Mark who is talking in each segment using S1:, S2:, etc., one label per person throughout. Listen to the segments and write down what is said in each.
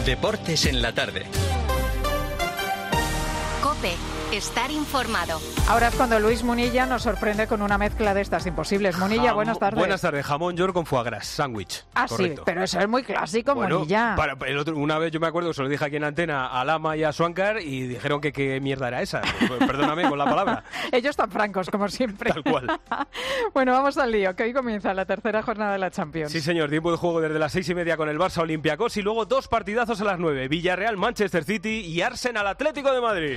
S1: Deportes en la tarde.
S2: COPE. Estar informado.
S3: Ahora es cuando Luis Munilla nos sorprende con una mezcla de estas imposibles. Munilla, buenas tardes.
S4: Buenas tardes. Jamón york con foie gras, sándwich.
S3: Ah, correcto. Sí, pero eso es muy clásico, bueno, Munilla.
S4: Una vez yo me acuerdo que se lo dije aquí en antena a Lama y a Swankar y dijeron que qué mierda era esa. Perdóname con la palabra.
S3: Ellos tan francos, como siempre.
S4: Tal cual.
S3: Bueno, vamos al lío, que hoy comienza la tercera jornada de la Champions.
S4: Sí, señor. Tiempo de juego desde las 6:30 con el Barça Olympiacos y luego 2 partidazos a las 9. Villarreal, Manchester City y Arsenal Atlético de Madrid.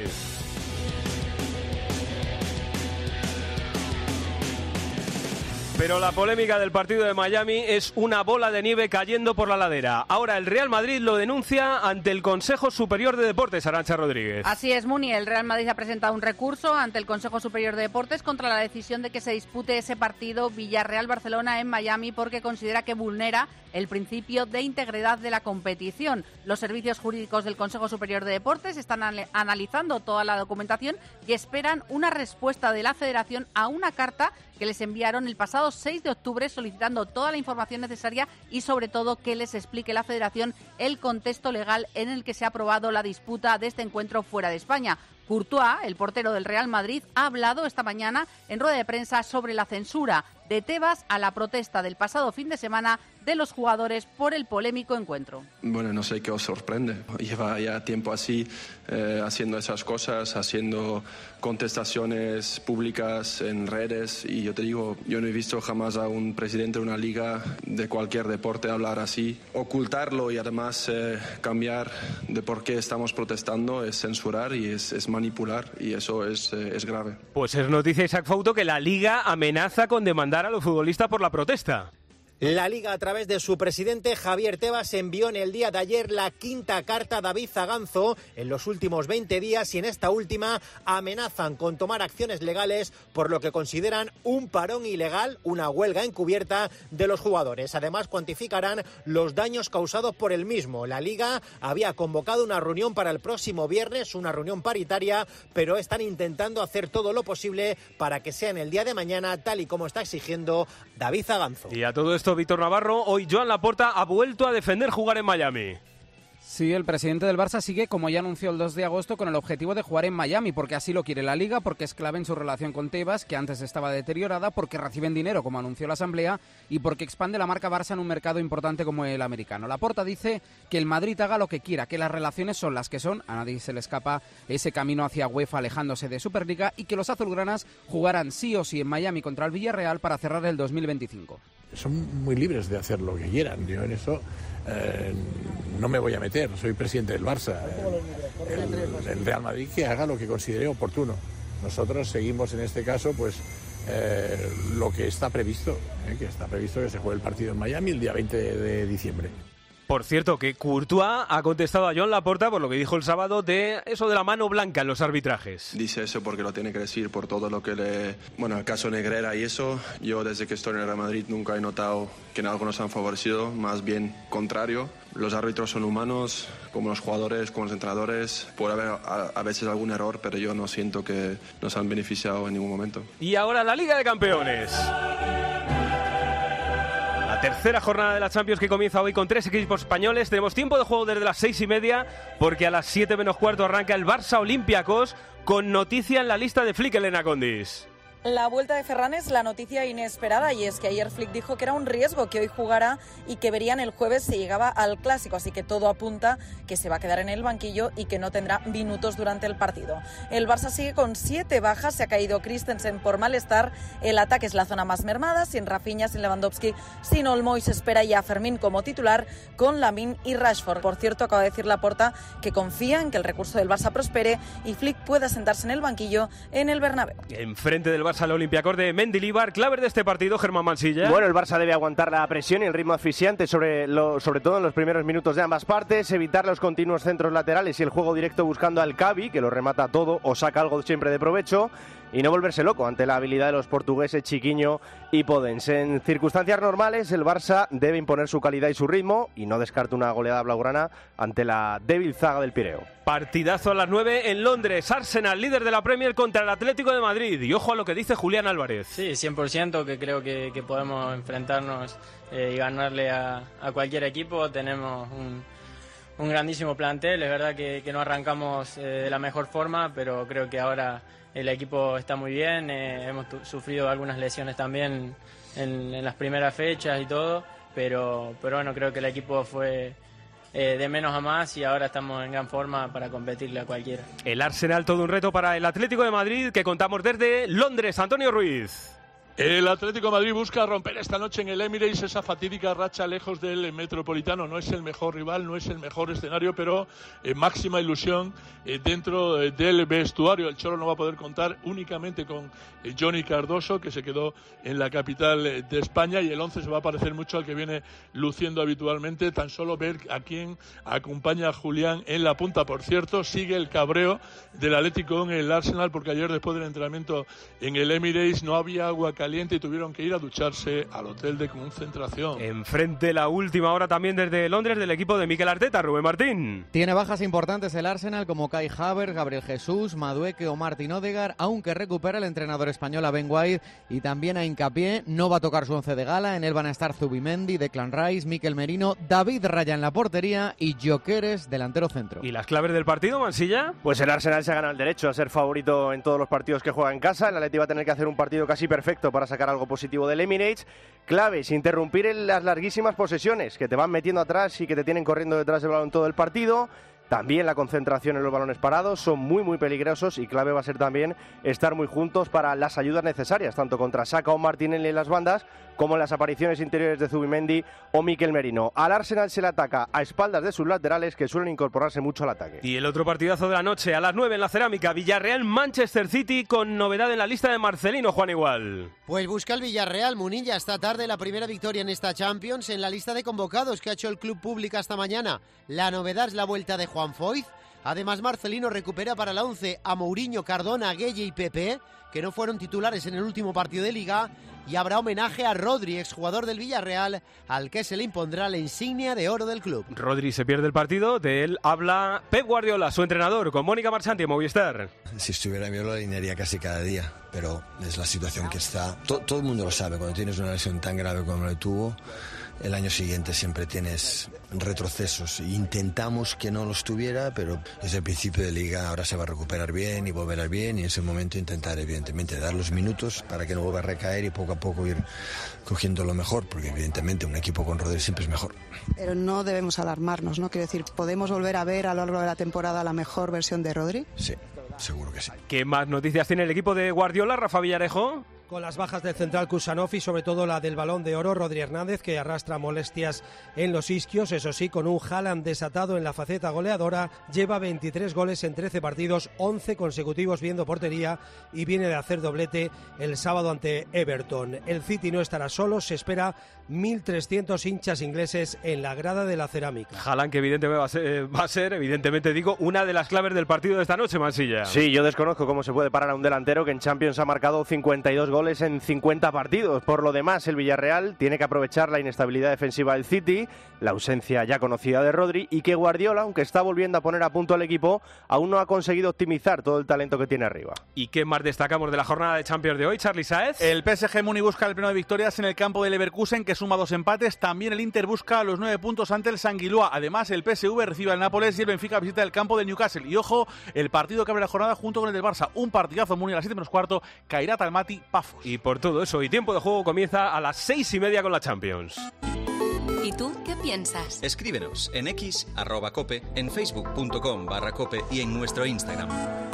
S4: Pero la polémica del partido de Miami es una bola de nieve cayendo por la ladera. Ahora el Real Madrid lo denuncia ante el Consejo Superior de Deportes, Arantxa Rodríguez.
S5: Así es, Muni. El Real Madrid ha presentado un recurso ante el Consejo Superior de Deportes contra la decisión de que se dispute ese partido Villarreal-Barcelona en Miami porque considera que vulnera el principio de integridad de la competición. Los servicios jurídicos del Consejo Superior de Deportes están analizando toda la documentación y esperan una respuesta de la Federación a una carta que les enviaron el pasado 6 de octubre solicitando toda la información necesaria y sobre todo que les explique la Federación el contexto legal en el que se ha aprobado la disputa de este encuentro fuera de España. Courtois, el portero del Real Madrid, ha hablado esta mañana en rueda de prensa sobre la censura de Tebas a la protesta del pasado fin de semana de los jugadores por el polémico encuentro.
S6: Bueno, no sé qué os sorprende. Lleva ya tiempo así, haciendo esas cosas, haciendo contestaciones públicas en redes y yo te digo, yo no he visto jamás a un presidente de una liga de cualquier deporte hablar así. Ocultarlo y además cambiar de por qué estamos protestando es censurar y es manipular y eso es grave.
S4: Pues es noticia, Isaac Fouto, que la liga amenaza con demandar a los futbolistas por la protesta.
S7: La Liga, a través de su presidente Javier Tebas, envió en el día de ayer la 5ª carta a David Zaganzo en los últimos 20 días y en esta última amenazan con tomar acciones legales por lo que consideran un parón ilegal, una huelga encubierta de los jugadores. Además, cuantificarán los daños causados por el mismo. La Liga había convocado una reunión para el próximo viernes, una reunión paritaria, pero están intentando hacer todo lo posible para que sea en el día de mañana, tal y como está exigiendo David Zaganzo.
S4: Y a todo esto, Víctor Navarro, hoy Joan Laporta ha vuelto a defender jugar en Miami.
S8: Sí, el presidente del Barça sigue, como ya anunció el 2 de agosto, con el objetivo de jugar en Miami, porque así lo quiere la Liga, porque es clave en su relación con Tebas, que antes estaba deteriorada, porque reciben dinero, como anunció la Asamblea, y porque expande la marca Barça en un mercado importante como el americano. Laporta dice que el Madrid haga lo que quiera, que las relaciones son las que son, a nadie se le escapa ese camino hacia UEFA alejándose de Superliga, y que los azulgranas jugarán sí o sí en Miami contra el Villarreal para cerrar el 2025.
S9: Son muy libres de hacer lo que quieran. Yo en eso no me voy a meter. Soy presidente del Barça. El Real Madrid que haga lo que considere oportuno. Nosotros seguimos en este caso pues lo que está previsto, que está previsto que se juegue el partido en Miami el día 20 de diciembre.
S4: Por cierto, que Courtois ha contestado a Joan Laporta por lo que dijo el sábado de eso de la mano blanca en los arbitrajes.
S6: Dice eso porque lo tiene que decir por todo lo que el caso Negreira y eso. Yo desde que estoy en el Real Madrid nunca he notado que en algo nos han favorecido, más bien contrario. Los árbitros son humanos, como los jugadores, como los entrenadores. Puede haber a veces algún error, pero yo no siento que nos han beneficiado en ningún momento.
S4: Y ahora la Liga de Campeones. La tercera jornada de la Champions que comienza hoy con 3 equipos españoles. Tenemos tiempo de juego desde las 6:30 porque a las 7 menos cuarto arranca el Barça Olympiacos con noticia en la lista de Flick, Elena Condis.
S10: La vuelta de Ferran es la noticia inesperada y es que ayer Flick dijo que era un riesgo que hoy jugara y que verían el jueves si llegaba al Clásico, así que todo apunta que se va a quedar en el banquillo y que no tendrá minutos durante el partido. El Barça sigue con 7 bajas, se ha caído Christensen por malestar, el ataque es la zona más mermada, sin Rafinha, sin Lewandowski, sin Olmo y se espera ya a Fermín como titular con Lamine y Rashford. Por cierto, acaba de decir Laporta que confía en que el recurso del Barça prospere y Flick pueda sentarse en el banquillo en el Bernabéu.
S4: Enfrente del Barça al Olympiacos de Mendilibar, clave de este partido, Germán Mansilla.
S11: Bueno, el Barça debe aguantar la presión y el ritmo asfixiante sobre todo en los primeros minutos de ambas partes, evitar los continuos centros laterales y el juego directo buscando al Cavi, que lo remata todo o saca algo siempre de provecho, y no volverse loco ante la habilidad de los portugueses Chiquiño y Podens. En circunstancias normales, el Barça debe imponer su calidad y su ritmo y no descarta una goleada blaugrana ante la débil zaga del Pireo.
S4: Partidazo a las 9 en Londres. Arsenal, líder de la Premier, contra el Atlético de Madrid. Y ojo a lo que dice Julián Álvarez.
S12: Sí, 100% que creo que podemos enfrentarnos y ganarle a cualquier equipo. Tenemos un grandísimo plantel. Es verdad que no arrancamos de la mejor forma, pero creo que ahora el equipo está muy bien. Hemos sufrido algunas lesiones también en las primeras fechas y todo, pero bueno, creo que el equipo fue de menos a más y ahora estamos en gran forma para competirle a cualquiera.
S4: El Arsenal, todo un reto para el Atlético de Madrid, que contamos desde Londres. Antonio Ruiz.
S1: El Atlético de Madrid busca romper esta noche en el Emirates esa fatídica racha lejos del Metropolitano. No es el mejor rival, no es el mejor escenario, pero máxima ilusión dentro del vestuario. El Cholo no va a poder contar únicamente con Johnny Cardoso, que se quedó en la capital de España, y el 11 se va a parecer mucho al que viene luciendo habitualmente. Tan solo ver a quién acompaña a Julián en la punta. Por cierto, sigue el cabreo del Atlético en el Arsenal, porque ayer, después del entrenamiento en el Emirates, no había agua caliente y tuvieron que ir a ducharse al hotel de concentración.
S4: Enfrente, la última hora también desde Londres, del equipo de Mikel Arteta. Rubén Martín.
S13: Tiene bajas importantes el Arsenal, como Kai Havertz, Gabriel Jesús, Madueke o Martin Odegaard, aunque recupera el entrenador español a Ben White y también a Hincapié. No va a tocar su 11 de gala. En él van a estar Zubimendi, Declan Rice, Mikel Merino, David Raya en la portería y Gyökeres, delantero centro.
S4: ¿Y las claves del partido, Mansilla?
S11: Pues el Arsenal se ha ganado el derecho a ser favorito en todos los partidos que juega en casa. El Atleti va a tener que hacer un partido casi perfecto para sacar algo positivo del Emirates. Claves: interrumpir las larguísimas posesiones que te van metiendo atrás y que te tienen corriendo detrás del balón todo el partido. También la concentración en los balones parados, son muy peligrosos, y clave va a ser también estar muy juntos para las ayudas necesarias, tanto contra Saka o Martinelli en las bandas, como en las apariciones interiores de Zubimendi o Mikel Merino. Al Arsenal se le ataca a espaldas de sus laterales, que suelen incorporarse mucho al ataque.
S4: Y el otro partidazo de la noche, a las 9 en la Cerámica, Villarreal-Manchester City, con novedad en la lista de Marcelino. Juan Igual.
S14: Pues busca el Villarreal, Munilla, esta tarde la primera victoria en esta Champions en la lista de convocados que ha hecho el club pública esta mañana. La novedad es la vuelta de Juan Foyth. Además, Marcelino recupera para la 11 a Mourinho, Cardona, Gueye y Pepe, que no fueron titulares en el último partido de Liga, y habrá homenaje a Rodri, exjugador del Villarreal, al que se le impondrá la insignia de oro del club.
S4: Rodri se pierde el partido, de él habla Pep Guardiola, su entrenador, con Mónica Marchante en Movistar.
S15: Si estuviera yo lo alinearía casi cada día, pero es la situación que está. Todo el mundo lo sabe, cuando tienes una lesión tan grave como la tuvo, el año siguiente siempre tienes retrocesos. Intentamos que no los tuviera, pero desde el principio de Liga ahora se va a recuperar bien y volverá bien, y en ese momento intentar evidentemente dar los minutos para que no vuelva a recaer y poco a poco ir cogiendo lo mejor, porque evidentemente un equipo con Rodri siempre es mejor.
S16: Pero no debemos alarmarnos, ¿no? Quiero decir, ¿podemos volver a ver a lo largo de la temporada la mejor versión de Rodri?
S15: Sí, seguro que sí.
S4: ¿Qué más noticias tiene el equipo de Guardiola, Rafa Villarejo?
S17: Con las bajas del central Kusanov y sobre todo la del Balón de Oro, Rodri Hernández, que arrastra molestias en los isquios. Eso sí, con un Haaland desatado en la faceta goleadora, lleva 23 goles en 13 partidos, 11 consecutivos viendo portería, y viene de hacer doblete el sábado ante Everton. El City no estará solo, se espera 1.300 hinchas ingleses en la grada de la Cerámica.
S4: Haaland, que evidentemente va a ser, evidentemente digo, una de las claves del partido de esta noche, Mansilla.
S11: Sí, yo desconozco cómo se puede parar a un delantero que en Champions ha marcado 52 goles en 50 partidos. Por lo demás, el Villarreal tiene que aprovechar la inestabilidad defensiva del City, la ausencia ya conocida de Rodri, y que Guardiola, aunque está volviendo a poner a punto al equipo, aún no ha conseguido optimizar todo el talento que tiene arriba.
S4: ¿Y qué más destacamos de la jornada de Champions de hoy, Charly Sáez?
S18: El PSG Múnich busca el pleno de victorias en el campo del Leverkusen, que suma 2 empates. También el Inter busca los 9 puntos ante el Sanguilua. Además, el PSV recibe al Nápoles y el Benfica visita el campo del Newcastle. Y ojo, el partido que abre la jornada junto con el del Barça. Un partidazo. Múnich a las 7:15, Kairat Almaty, Pafos.
S4: Y por todo eso y tiempo de juego comienza a las 6:30 con la Champions.
S2: ¿Y tú qué piensas?
S19: Escríbenos en X, @cope, en facebook.com/cope y en nuestro Instagram.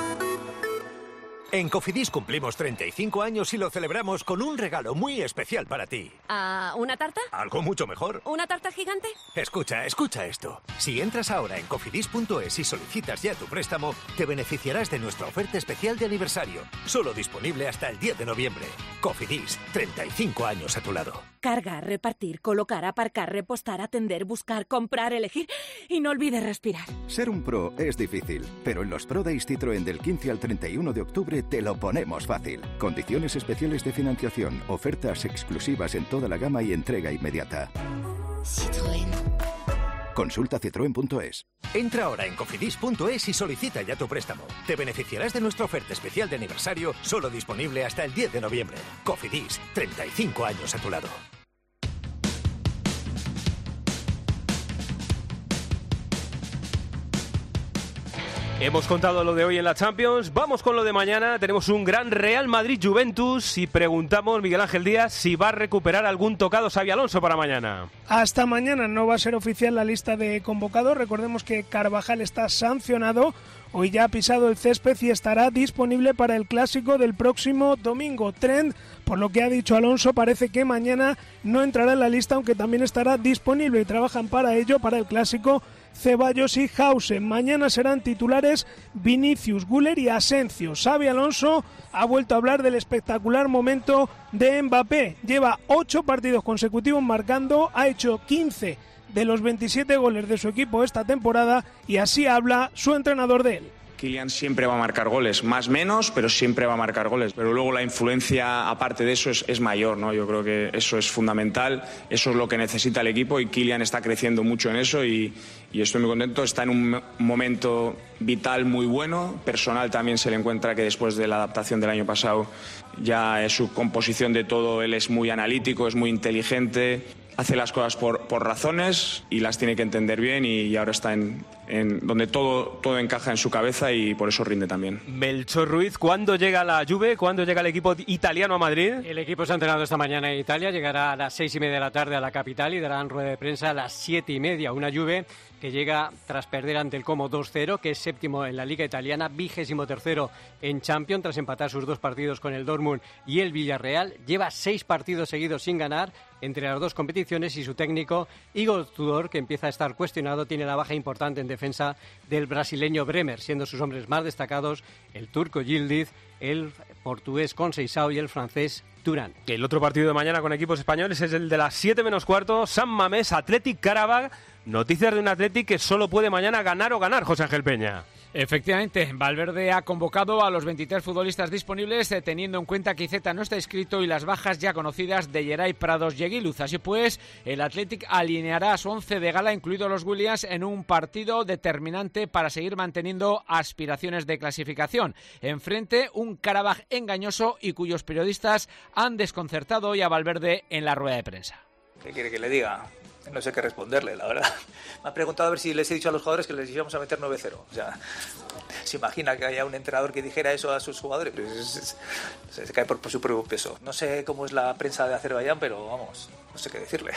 S20: En Cofidis cumplimos 35 años y lo celebramos con un regalo muy especial para ti.
S21: ¿Una tarta?
S20: Algo mucho mejor.
S21: ¿Una tarta gigante?
S20: Escucha esto. Si entras ahora en cofidis.es y solicitas ya tu préstamo, te beneficiarás de nuestra oferta especial de aniversario. Solo disponible hasta el 10 de noviembre. Cofidis, 35 años a tu lado.
S21: Cargar, repartir, colocar, aparcar, repostar, atender, buscar, comprar, elegir y no olvides respirar.
S22: Ser un pro es difícil, pero en los Pro Days Citroën del 15 al 31 de octubre te lo ponemos fácil. Condiciones especiales de financiación, ofertas exclusivas en toda la gama y entrega inmediata.
S21: Citroën.
S22: Consulta citroen.es.
S20: Entra ahora en cofidis.es y solicita ya tu préstamo. Te beneficiarás de nuestra oferta especial de aniversario, solo disponible hasta el 10 de noviembre. Cofidis, 35 años a tu lado.
S4: Hemos contado lo de hoy en la Champions, vamos con lo de mañana. Tenemos un gran Real Madrid-Juventus y preguntamos, Miguel Ángel Díaz, si va a recuperar algún tocado Xabi Alonso para mañana.
S3: Hasta mañana no va a ser oficial la lista de convocados. Recordemos que Carvajal está sancionado. Hoy ya ha pisado el césped y estará disponible para el clásico del próximo domingo. Trent, por lo que ha dicho Alonso, parece que mañana no entrará en la lista, aunque también estará disponible y trabajan para ello, para el clásico, Ceballos y Hausen. Mañana serán titulares Vinicius, Güler y Asensio. Xabi Alonso ha vuelto a hablar del espectacular momento de Mbappé. Lleva 8 partidos consecutivos marcando, ha hecho 15 de los 27 goles de su equipo esta temporada y así habla su entrenador de él.
S5: Kylian siempre va a marcar goles, más menos, pero siempre va a marcar goles. Pero luego la influencia, aparte de eso, es mayor, ¿no? Yo creo que eso es fundamental, eso es lo que necesita el equipo y Kylian está creciendo mucho en eso y estoy muy contento. Está en un momento vital muy bueno, personal también se le encuentra que después de la adaptación del año pasado ya su composición de todo, él es muy analítico, es muy inteligente, hace las cosas por razones y las tiene que entender bien y ahora está en donde todo encaja en su cabeza y por eso rinde también.
S4: Melchor Ruiz, ¿cuándo llega la Juve? ¿Cuándo llega el equipo italiano a Madrid?
S23: El equipo se ha entrenado esta mañana en Italia, llegará a las 6:30 de la tarde a la capital y darán rueda de prensa a las 7:30. Una Juve que llega tras perder ante el Como 2-0, que es séptimo en la Liga Italiana, 23º en Champions, tras empatar sus 2 partidos con el Dortmund y el Villarreal. Lleva 6 partidos seguidos sin ganar entre las 2 competiciones y su técnico, Igor Tudor, que empieza a estar cuestionado, tiene la baja importante en defensa del brasileño Bremer, siendo sus hombres más destacados el turco Yildiz, el portugués Conceição y el francés Turán.
S4: El otro partido de mañana con equipos españoles es el de las 7:15, San Mamés, Athletic Karabag. Noticias de un Athletic que solo puede mañana ganar o ganar, José Ángel Peña.
S24: Efectivamente, Valverde ha convocado a los 23 futbolistas disponibles, teniendo en cuenta que Iceta no está inscrito y las bajas ya conocidas de Geray, Prados y Aguiluz. Así pues, el Athletic alineará a su 11 de gala, incluidos los Williams, en un partido determinante para seguir manteniendo aspiraciones de clasificación. Enfrente, un Karabag engañoso y cuyos periodistas han desconcertado hoy a Valverde en la rueda de prensa.
S25: ¿Qué quiere que le diga? No sé qué responderle, la verdad. Me ha preguntado a ver si les he dicho a los jugadores que les íbamos a meter 9-0. O sea, ¿se imagina que haya un entrenador que dijera eso a sus jugadores? Pues se cae por su propio peso. No sé cómo es la prensa de Azerbaiyán, pero vamos, no sé qué decirle.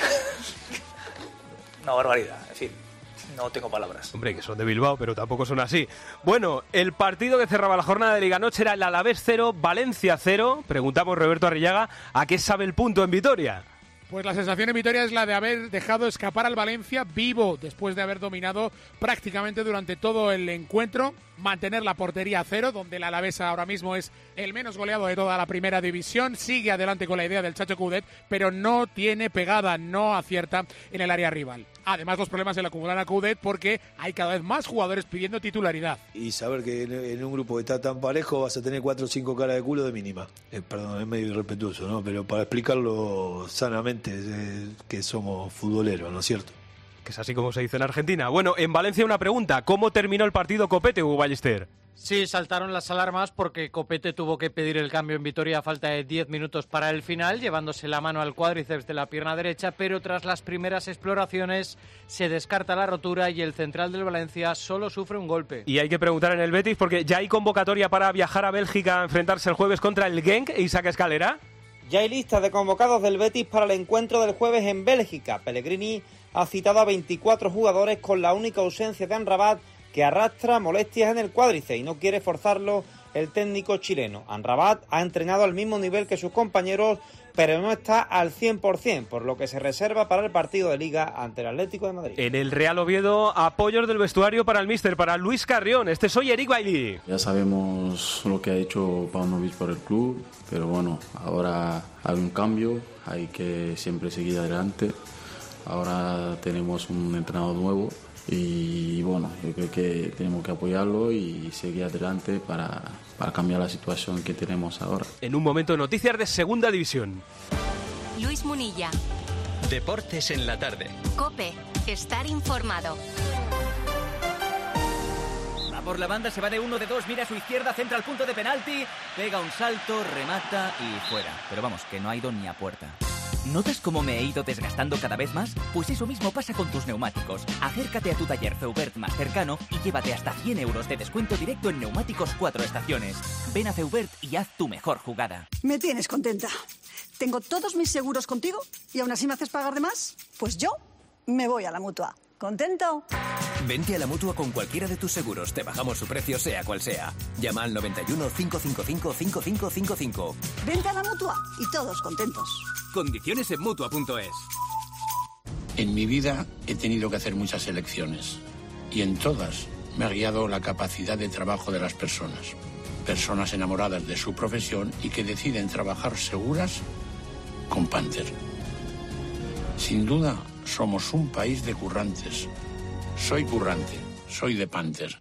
S25: Una barbaridad, en fin. No tengo palabras.
S4: Hombre, que son de Bilbao, pero tampoco son así. Bueno, el partido que cerraba la jornada de Liga Noche era el Alavés 0, Valencia 0. Preguntamos, Roberto Arrillaga, ¿a qué sabe el punto en Vitoria?
S26: Pues la sensación en Vitoria es la de haber dejado escapar al Valencia vivo después de haber dominado prácticamente durante todo el encuentro, mantener la portería a 0, donde el Alavés ahora mismo es el menos goleado de toda la primera división, sigue adelante con la idea del Chacho Coudet, pero no tiene pegada, no acierta en el área rival. Además, los problemas se le acumulan a Coudet porque hay cada vez más jugadores pidiendo titularidad.
S27: Y saber que en un grupo que está tan parejo vas a tener 4 o 5 caras de culo de mínima. Perdón, es medio irrespetuoso, ¿no? Pero para explicarlo sanamente, que somos futboleros, ¿no es cierto?
S4: Que es así como se dice en Argentina. Bueno, en Valencia una pregunta. ¿Cómo terminó el partido Copete, Hugo Ballester?
S28: Sí, saltaron las alarmas porque Copete tuvo que pedir el cambio en Vitoria a falta de 10 minutos para el final, llevándose la mano al cuádriceps de la pierna derecha, pero tras las primeras exploraciones se descarta la rotura y el central del Valencia solo sufre un golpe.
S4: Y hay que preguntar en el Betis porque ya hay convocatoria para viajar a Bélgica a enfrentarse el jueves contra el Genk. Isaac Escalera.
S29: Ya hay lista de convocados del Betis para el encuentro del jueves en Bélgica. Pellegrini ha citado a 24 jugadores con la única ausencia de Amrabat, que arrastra molestias en el cuádriceps y no quiere forzarlo el técnico chileno. Amrabat ha entrenado al mismo nivel que sus compañeros, pero no está al 100%, por lo que se reserva para el partido de Liga ante el Atlético de Madrid.
S4: En el Real Oviedo, apoyos del vestuario para el míster, para Luis Carrión. Soy Eric Bailly.
S30: Ya sabemos lo que ha hecho Paunovic por el club, pero bueno, ahora hay un cambio, hay que siempre seguir adelante. Ahora tenemos un entrenador nuevo y bueno, yo creo que tenemos que apoyarlo y seguir adelante para cambiar la situación que tenemos ahora.
S4: En un momento, noticias de Segunda División.
S2: Luis Munilla.
S19: Deportes en la tarde.
S2: COPE. Estar informado.
S31: Va por la banda, se va de 1 de 2, mira a su izquierda, centra al punto de penalti, pega un salto, remata y fuera. Pero vamos, que no ha ido ni a puerta. ¿Notas cómo me he ido desgastando cada vez más? Pues eso mismo pasa con tus neumáticos. Acércate a tu taller Feubert más cercano y llévate hasta 100 euros de descuento directo en neumáticos 4 estaciones. Ven a Feubert y haz tu mejor jugada.
S1: Me tienes contenta. Tengo todos mis seguros contigo y aún así me haces pagar de más. Pues yo me voy a la Mutua. ¿Contento?
S6: Vente a la Mutua con cualquiera de tus seguros. Te bajamos su precio sea cual sea. Llama al 91 555 5555.
S1: Vente a la Mutua y todos contentos.
S6: Condiciones en Mutua.es.
S7: En mi vida he tenido que hacer muchas elecciones y en todas me ha guiado la capacidad de trabajo de las personas. Personas enamoradas de su profesión y que deciden trabajar seguras con Panther. Sin duda, somos un país de currantes. Soy currante, soy de Panther.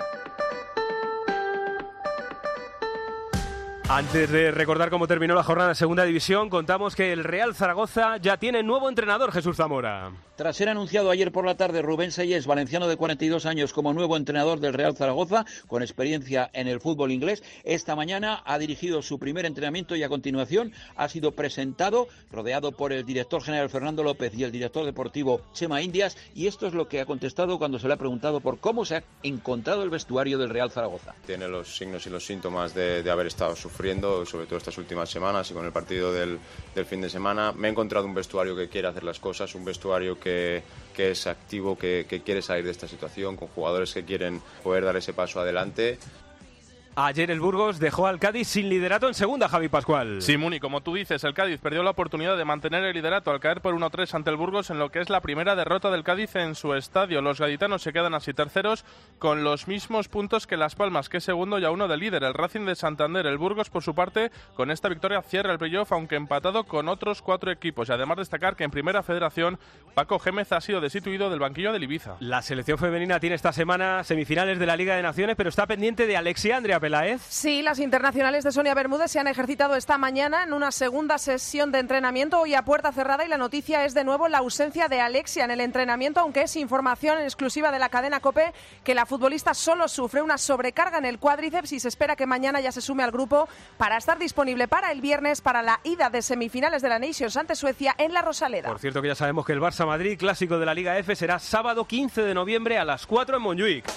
S4: Antes de recordar cómo terminó la jornada de Segunda División, contamos que el Real Zaragoza ya tiene nuevo entrenador, Jesús Zamora.
S8: Tras ser anunciado ayer por la tarde, Rubén Sellés, valenciano de 42 años, como nuevo entrenador del Real Zaragoza, con experiencia en el fútbol inglés, esta mañana ha dirigido su primer entrenamiento y a continuación ha sido presentado, rodeado por el director general Fernando López y el director deportivo Chema Indias, y esto es lo que ha contestado cuando se le ha preguntado por cómo se ha encontrado el vestuario del Real Zaragoza.
S9: Tiene los signos y los síntomas de haber estado sufriendo, sobre todo estas últimas semanas y con el partido del fin de semana. Me he encontrado un vestuario que quiere hacer las cosas, un vestuario que es activo, que quiere salir de esta situación, con jugadores que quieren poder dar ese paso adelante.
S4: Ayer el Burgos dejó al Cádiz sin liderato en segunda, Javi Pascual.
S10: Sí, Muni, como tú dices, el Cádiz perdió la oportunidad de mantener el liderato al caer por 1-3 ante el Burgos en lo que es la primera derrota del Cádiz en su estadio. Los gaditanos se quedan así terceros con los mismos puntos que Las Palmas, que es segundo y a uno del líder, el Racing de Santander. El Burgos, por su parte, con esta victoria cierra el playoff, aunque empatado con otros 4 equipos. Y además destacar que en Primera Federación, Paco Gémez ha sido destituido del banquillo del Ibiza.
S4: La selección femenina tiene esta semana semifinales de la Liga de Naciones, pero está pendiente de Alexia Andrea Peláez.
S9: Sí, las internacionales de Sonia Bermúdez se han ejercitado esta mañana en una segunda sesión de entrenamiento, hoy a puerta cerrada, y la noticia es de nuevo la ausencia de Alexia en el entrenamiento, aunque es información exclusiva de la cadena COPE que la futbolista solo sufre una sobrecarga en el cuádriceps y se espera que mañana ya se sume al grupo para estar disponible para el viernes para la ida de semifinales de la Nations ante Suecia en la Rosaleda.
S4: Por cierto que ya sabemos que el Barça-Madrid, clásico de la Liga F, será sábado 15 de noviembre a las 4 en Montjuic.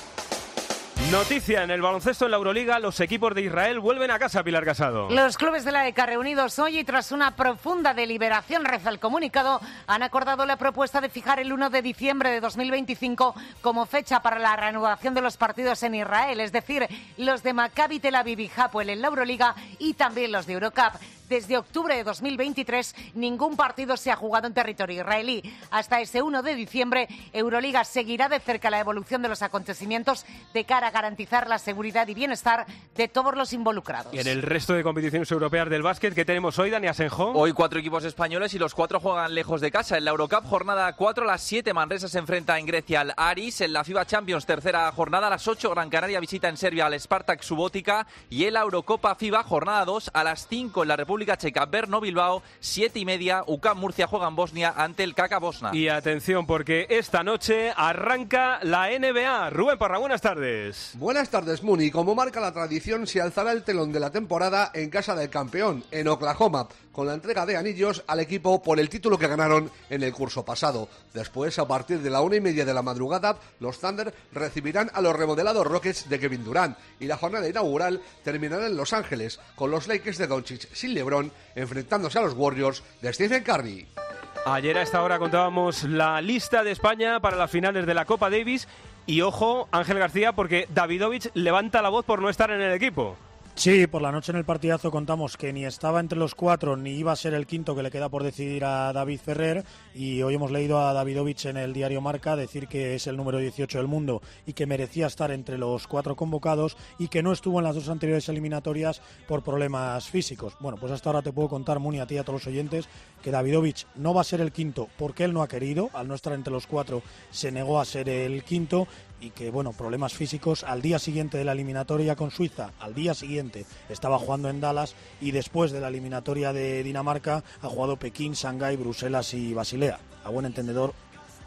S4: Noticia en el baloncesto en la Euroliga, los equipos de Israel vuelven a casa, Pilar Casado.
S10: Los clubes de la ECA reunidos hoy y tras una profunda deliberación, reza el comunicado, han acordado la propuesta de fijar el 1 de diciembre de 2025 como fecha para la reanudación de los partidos en Israel, es decir, los de Maccabi Tel Aviv y Hapoel en la Euroliga y también los de Eurocup. Desde octubre de 2023 ningún partido se ha jugado en territorio israelí. Hasta ese 1 de diciembre, Euroliga seguirá de cerca la evolución de los acontecimientos de cara a garantizar la seguridad y bienestar de todos los involucrados.
S4: Y en el resto de competiciones europeas del básquet, ¿qué tenemos hoy, Dani Asenjo?
S12: Hoy 4 equipos españoles y los 4 juegan lejos de casa. En la Eurocup, jornada 4 a las 7, Manresa se enfrenta en Grecia al Aris. En la FIBA Champions, tercera jornada a las 8, Gran Canaria visita en Serbia al Spartak Subotica. Y en la Eurocopa FIBA, jornada 2 a las 5 en la República Checa, Brno Bilbao, 7:30, UCAM Murcia juega en Bosnia ante el KK Bosna.
S4: Y atención, porque esta noche arranca la NBA. Rubén Parra, buenas tardes.
S13: Buenas tardes, Muni. Como marca la tradición, se alzará el telón de la temporada en casa del campeón, en Oklahoma, con la entrega de anillos al equipo por el título que ganaron en el curso pasado. Después, a partir de la 1:30 de la madrugada, los Thunder recibirán a los remodelados Rockets de Kevin Durant, y la jornada inaugural terminará en Los Ángeles, con los Lakers de Doncic sin LeBron enfrentándose a los Warriors de Stephen Curry.
S4: Ayer a esta hora contábamos la lista de España para las finales de la Copa Davis y ojo, Ángel García, porque Davidovich levanta la voz por no estar en el equipo.
S14: Sí, por la noche en el partidazo contamos que ni estaba entre los 4 ni iba a ser el quinto que le queda por decidir a David Ferrer, y hoy hemos leído a Davidovich en el diario Marca decir que es el número 18 del mundo y que merecía estar entre los 4 convocados y que no estuvo en las 2 anteriores eliminatorias por problemas físicos. Bueno, pues hasta ahora te puedo contar, Muni, a ti y a todos los oyentes, que Davidovich no va a ser el quinto porque él no ha querido, al no estar entre los 4 se negó a ser el quinto, y que, bueno, problemas físicos. Al día siguiente de la eliminatoria con Suiza, al día siguiente estaba jugando en Dallas, y después de la eliminatoria de Dinamarca ha jugado Pekín, Shanghái, Bruselas y Basilea. A buen entendedor,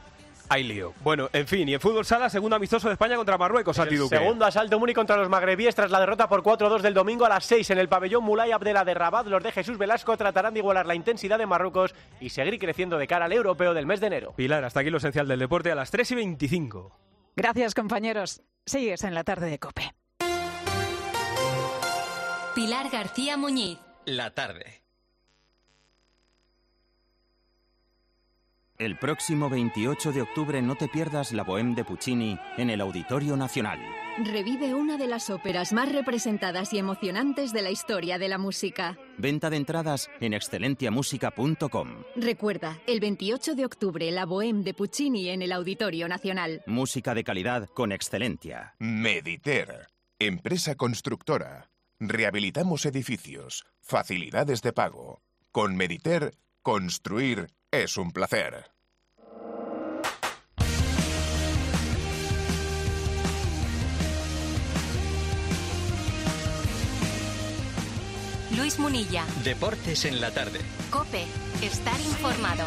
S4: Hay lío. Bueno, en fin, y en fútbol sala, segundo amistoso de España contra Marruecos, Santi Duque.
S3: Segundo asalto Muni contra los magrebíes tras la derrota por 4-2 del domingo a las 6 en el pabellón Mulay Abdela de Rabat. Los de Jesús Velasco tratarán de igualar la intensidad de Marruecos y seguir creciendo de cara al europeo del mes de enero.
S4: Pilar, hasta aquí lo esencial del deporte a las 3:25.
S5: Gracias, compañeros. Sigues en la tarde de COPE.
S2: Pilar García Muñiz.
S19: La tarde.
S11: El próximo 28 de octubre no te pierdas la Bohème de Puccini en el Auditorio Nacional.
S15: Revive una de las óperas más representadas y emocionantes de la historia de la música.
S11: Venta de entradas en excelentiamusica.com.
S15: Recuerda, el 28 de octubre la Bohème de Puccini en el Auditorio Nacional.
S11: Música de calidad con Excelentia.
S16: Mediter, empresa constructora. Rehabilitamos edificios, facilidades de pago. Con Mediter, construir es un placer.
S2: Luis Munilla.
S19: Deportes en la tarde.
S2: COPE. Estar informado.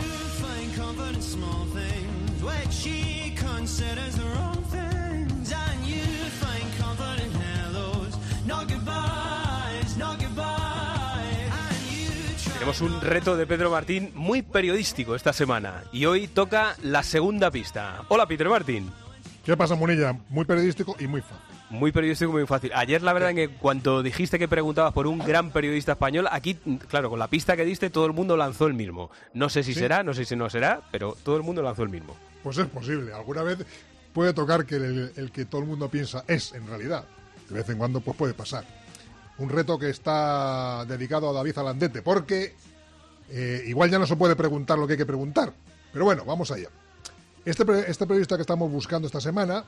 S4: Tenemos un reto de Pedro Martín muy periodístico esta semana y hoy toca la segunda pista. Hola, Peter Martín.
S17: ¿Qué pasa, Munilla? Muy periodístico y muy fácil.
S4: Muy periodístico y muy fácil. Ayer, la verdad, que cuando dijiste que preguntabas por un gran periodista español, aquí, claro, con la pista que diste, todo el mundo lanzó el mismo. No sé si será, no sé si no será, pero todo el mundo lanzó el mismo.
S17: Pues es posible. Alguna vez puede tocar que el que todo el mundo piensa es, en realidad. De vez en cuando, pues puede pasar. Un reto que está dedicado a David Alandete, porque igual ya no se puede preguntar lo que hay que preguntar. Pero bueno, vamos allá. Este periodista que estamos buscando esta semana,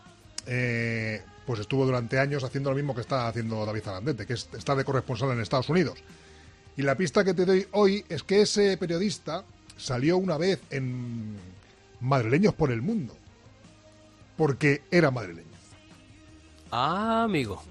S17: pues estuvo durante años haciendo lo mismo que está haciendo David Alandete, que es estar de corresponsal en Estados Unidos. Y la pista que te doy hoy es que ese periodista salió una vez en Madrileños por el Mundo, porque era madrileño.
S4: Ah, amigo.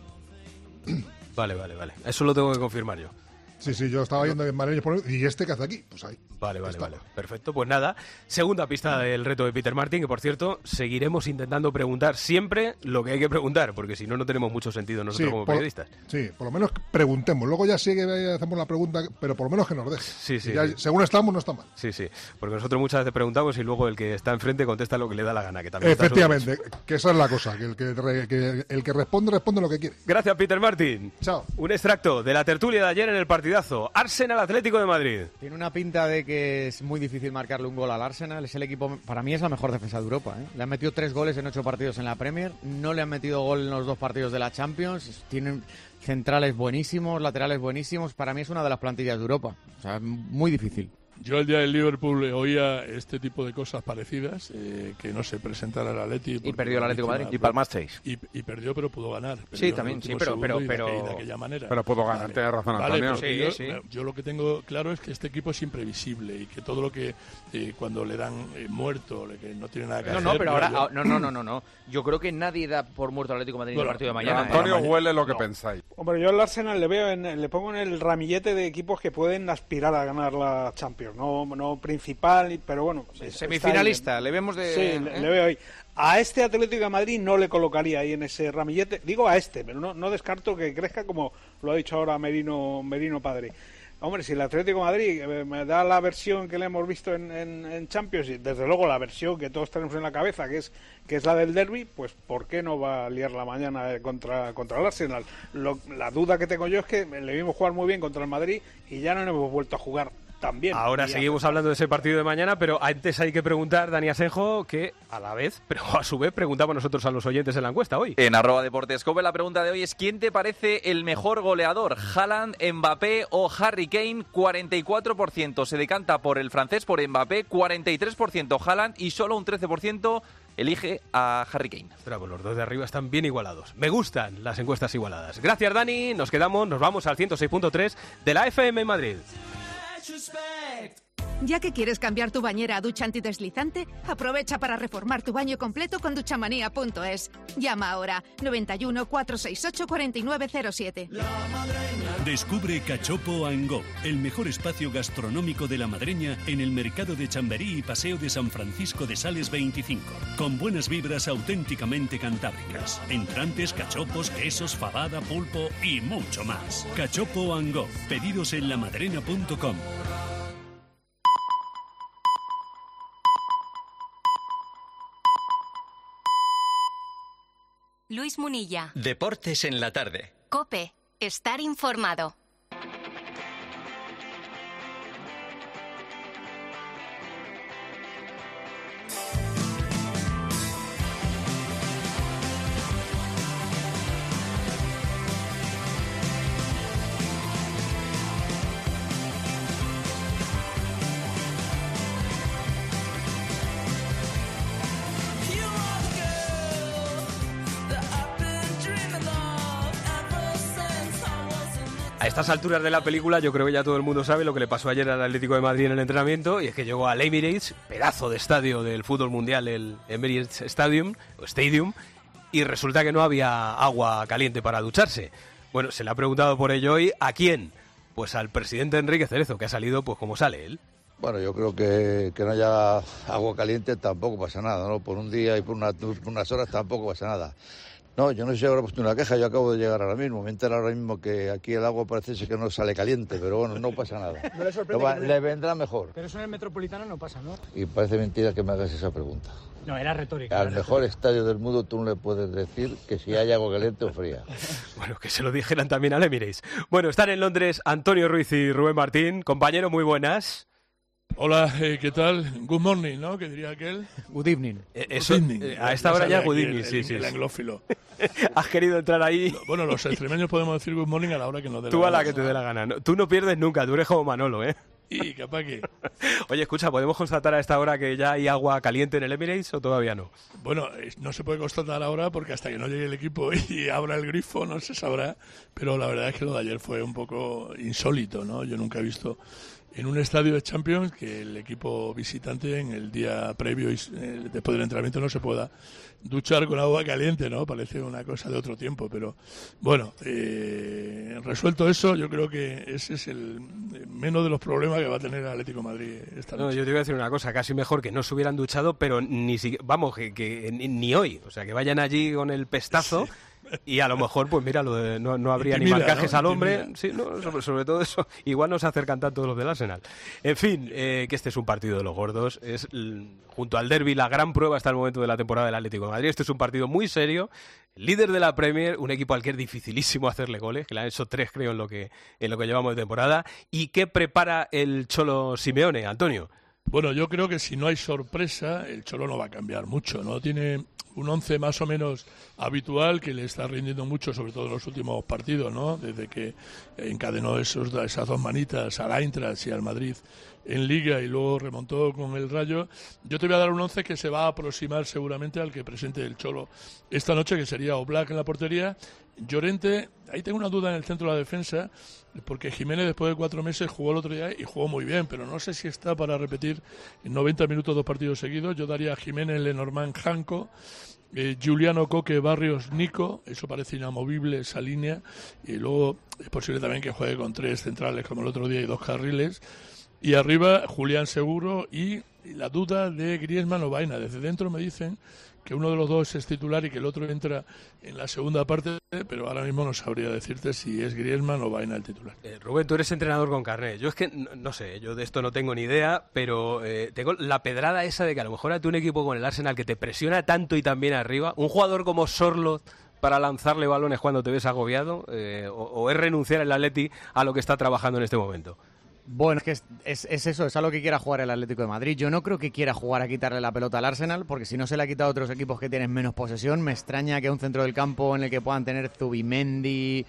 S4: Vale. Eso lo tengo que confirmar yo.
S17: Sí, yo estaba viendo en Madrileños por el Mundo. ¿Y este que hace aquí? Pues ahí.
S4: Vale. Perfecto, pues nada. Segunda pista del reto de Peter Martín, que por cierto, seguiremos intentando preguntar siempre lo que hay que preguntar, porque si no, no tenemos mucho sentido nosotros como periodistas.
S17: Sí, por lo menos preguntemos. Luego ya sí que hacemos la pregunta, pero por lo menos que nos deje.
S4: Sí.
S17: Ya, según estamos, no está mal.
S4: Sí, porque nosotros muchas veces preguntamos y luego el que está enfrente contesta lo que le da la gana. Que también
S17: efectivamente, que esa es la cosa, que el que responde lo que quiere.
S4: Gracias, Peter Martín.
S17: Chao.
S4: Un extracto de la tertulia de ayer en el partidazo. Arsenal Atlético de Madrid.
S28: Tiene una pinta de que es muy difícil marcarle un gol al Arsenal. Es el equipo, para mí es la mejor defensa de Europa, ¿eh? Le han metido 3 goles en 8 partidos en la Premier. No le han metido gol en los 2 partidos de la Champions. Tienen centrales buenísimos, laterales buenísimos. Para mí es una de las plantillas de Europa. O sea, muy difícil.
S18: Yo el día del Liverpool oía este tipo de cosas parecidas, que no se presentara el Atleti.
S28: Y perdió el Atlético de Madrid.
S18: Y palmasteis. Y perdió, pero pudo ganar.
S28: Sí, también, sí, pero
S18: de aquella manera.
S20: Pero pudo ganar, tienes razón, Antonio.
S18: Sí. Yo lo que tengo claro es que este equipo es imprevisible y que todo lo que cuando le dan muerto, que no tiene nada que hacer.
S28: No, pero ahora no. Yo creo que nadie da por muerto al Atlético de Madrid en el partido de mañana.
S20: Antonio, huele lo que pensáis.
S26: Hombre, yo al Arsenal le pongo en el ramillete de equipos que pueden aspirar a ganar la Champions. No principal, pero bueno.
S28: Semifinalista, le vemos de...
S26: Sí, le veo ahí. A este Atlético de Madrid no le colocaría ahí en ese ramillete. Digo a este, pero no descarto que crezca como lo ha dicho ahora Merino Padre. Hombre, si el Atlético de Madrid me da la versión que le hemos visto en Champions, y desde luego la versión que todos tenemos en la cabeza, que es la del derbi, pues ¿por qué no va a liar la mañana contra el Arsenal? La duda que tengo yo es que le vimos jugar muy bien contra el Madrid y ya no hemos vuelto a jugar tan bien.
S4: Ahora seguimos hablando de ese partido de mañana, pero antes hay que preguntar, Dani Asenjo, que a la vez, pero a su vez preguntamos nosotros a los oyentes en la encuesta hoy.
S12: En @DeportesCope la pregunta de hoy es ¿quién te parece el mejor goleador? ¿Haaland, Mbappé o Harry Kane? 44% se decanta por el francés, por Mbappé, 43% Haaland y solo un 13% elige a Harry Kane.
S4: Ostras, pues los dos de arriba están bien igualados. Me gustan las encuestas igualadas. Gracias, Dani. Nos vamos al 106.3 de la FM en Madrid.
S15: ¿Ya que quieres cambiar tu bañera a ducha antideslizante? Aprovecha para reformar tu baño completo con duchamanía.es. Llama ahora 91 468 4907.
S1: Descubre Cachopo & Go, el mejor espacio gastronómico de la Madreña en el mercado de Chamberí y Paseo de San Francisco de Sales 25, con buenas vibras auténticamente cantábricas, entrantes, cachopos, quesos, fabada, pulpo y mucho más. Cachopo & Go, pedidos en lamadrena.com.
S2: Luis Munilla.
S19: Deportes en la tarde.
S2: COPE. Estar informado.
S4: A estas alturas de la película yo creo que ya todo el mundo sabe lo que le pasó ayer al Atlético de Madrid en el entrenamiento, y es que llegó al Emirates, pedazo de estadio del fútbol mundial, el Emirates Stadium, y resulta que no había agua caliente para ducharse. Bueno, se le ha preguntado por ello hoy, ¿a quién? Pues al presidente Enrique Cerezo, que ha salido pues como sale él.
S6: Bueno, yo creo que no haya agua caliente tampoco pasa nada, ¿no? Por un día y por unas horas tampoco pasa nada. No, yo no sé si habrá puesto una queja, yo acabo de llegar ahora mismo. Me entero ahora mismo que aquí el agua parece ser que no sale caliente, pero bueno, no pasa nada.
S21: ¿No le sorprende
S6: le vendrá mejor.
S21: Pero eso en el Metropolitano no pasa, ¿no?
S6: Y parece mentira que me hagas esa pregunta.
S21: No, era retórica.
S6: Al mejor estadio del mundo tú no le puedes decir que si hay agua caliente o fría.
S4: Bueno, que se lo dijeran también al Emirates. Bueno, están en Londres Antonio Ruiz y Rubén Martín. Compañero, muy buenas.
S18: Hola, ¿qué tal? Good morning, ¿no? Que diría aquel.
S21: Good evening.
S4: Eso,
S18: Good evening.
S4: A esta hora ya good evening, sí.
S18: El anglófilo.
S4: ¿Has querido entrar ahí?
S18: Bueno, los extremeños podemos decir good morning a la hora que nos dé la gana.
S4: Tú a la que te dé la gana. Tú no pierdes nunca, tú eres como Manolo, ¿eh?
S18: Y capaz que...
S4: Oye, escucha, ¿podemos constatar a esta hora que ya hay agua caliente en el Emirates o todavía no?
S18: Bueno, no se puede constatar ahora porque hasta que no llegue el equipo y abra el grifo no se sabrá, pero la verdad es que lo de ayer fue un poco insólito, ¿no? Yo nunca he visto en un estadio de Champions que el equipo visitante en el día previo y después del entrenamiento no se pueda duchar con agua caliente, ¿no? Parece una cosa de otro tiempo, pero bueno, resuelto eso, yo creo que ese es el menos de los problemas que va a tener el Atlético de Madrid esta noche.
S4: No, yo te iba a decir una cosa, casi mejor que no se hubieran duchado, pero ni hoy, o sea, que vayan allí con el pestazo. Sí. Y a lo mejor, pues mira, no habría ni marcajes, ¿no? Al hombre. Sí, no, sobre todo eso. Igual no se acercan tanto los del Arsenal. En fin, que este es un partido de los gordos. Es, junto al derbi, la gran prueba hasta el momento de la temporada del Atlético de Madrid. Este es un partido muy serio. Líder de la Premier, un equipo al que es dificilísimo hacerle goles, que le han hecho 3, creo, en lo que llevamos de temporada. ¿Y qué prepara el Cholo Simeone, Antonio?
S18: Bueno, yo creo que si no hay sorpresa, el Cholo no va a cambiar mucho, ¿no? Tiene un 11 más o menos habitual que le está rindiendo mucho, sobre todo en los últimos partidos, ¿no? Desde que encadenó esas 2 manitas al Eintracht y al Madrid en Liga y luego remontó con el Rayo. Yo te voy a dar un 11 que se va a aproximar seguramente al que presente el Cholo esta noche, que sería Oblak en la portería, Llorente. Ahí tengo una duda en el centro de la defensa, porque Jiménez después de 4 meses jugó el otro día y jugó muy bien, pero no sé si está para repetir en 90 minutos 2 partidos seguidos. Yo daría a Jiménez, Lenormand, Janko, Juliano, Coque, Barrios, Nico. Eso parece inamovible, esa línea. Y luego es posible también que juegue con 3 centrales como el otro día y 2 carriles. Y arriba Julián Seguro y la duda de Griezmann o Vaina. Desde dentro me dicen que uno de los dos es titular y que el otro entra en la segunda parte, pero ahora mismo no sabría decirte si es Griezmann o Vaina el titular.
S4: Rubén, tú eres entrenador con carné. Yo es que, no sé, yo de esto no tengo ni idea, pero tengo la pedrada esa de que a lo mejor a un equipo con el Arsenal que te presiona tanto y tan bien arriba, un jugador como Sorloth para lanzarle balones cuando te ves agobiado, o es renunciar el Atleti a lo que está trabajando en este momento.
S21: Bueno, es que es eso, es a lo que quiera jugar el Atlético de Madrid. Yo no creo que quiera jugar a quitarle la pelota al Arsenal, porque si no se le ha quitado a otros equipos que tienen menos posesión, me extraña que un centro del campo en el que puedan tener Zubimendi,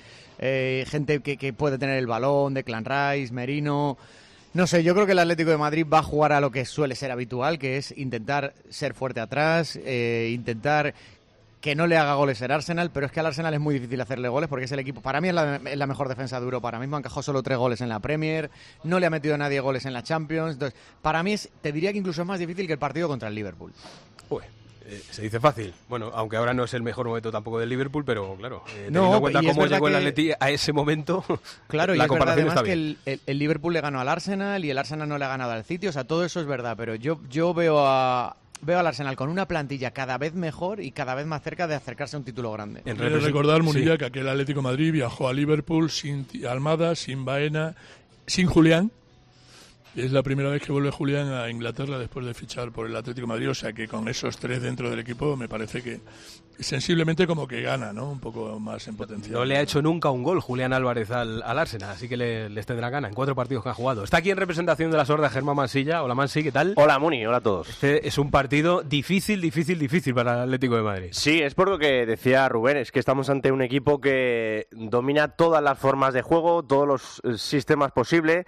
S21: gente que puede tener el balón, Declan Rice, Merino. No sé, yo creo que el Atlético de Madrid va a jugar a lo que suele ser habitual, que es intentar ser fuerte atrás, intentar que no le haga goles el Arsenal, pero es que al Arsenal es muy difícil hacerle goles porque es el equipo, para mí es la mejor defensa de Europa ahora mismo, ha encajado solo 3 goles en la Premier, no le ha metido a nadie goles en la Champions, entonces para mí te diría que incluso es más difícil que el partido contra el Liverpool.
S4: Uy. Se dice fácil. Bueno, aunque ahora no es el mejor momento tampoco del Liverpool, pero claro,
S21: no,
S4: teniendo en cuenta cómo llegó el
S21: que...
S4: Atleti a ese momento,
S21: claro,
S4: la
S21: y
S4: comparación
S21: es verdad,
S4: está
S21: además
S4: bien.
S21: que el Liverpool le ganó al Arsenal y el Arsenal no le ha ganado al City, o sea, todo eso es verdad, pero yo veo al Arsenal con una plantilla cada vez mejor y cada vez más cerca de acercarse a un título grande.
S18: Quiero recordar, Munilla, que aquel Atlético de Madrid viajó a Liverpool sin Almada, sin Baena, sin Julián. Es la primera vez que vuelve Julián a Inglaterra después de fichar por el Atlético de Madrid, o sea que con esos 3 dentro del equipo me parece que sensiblemente como que gana, ¿no? Un poco más en potencial.
S4: No le ha hecho nunca un gol Julián Álvarez al Arsenal, así que les tendrá gana en 4 partidos que ha jugado. Está aquí en representación de la sorda Germán Mansilla. Hola Mansi, ¿qué tal?
S3: Hola Muni, hola a todos.
S4: Este es un partido difícil para el Atlético de Madrid.
S3: Sí, es por lo que decía Rubén, es que estamos ante un equipo que domina todas las formas de juego, todos los sistemas posibles.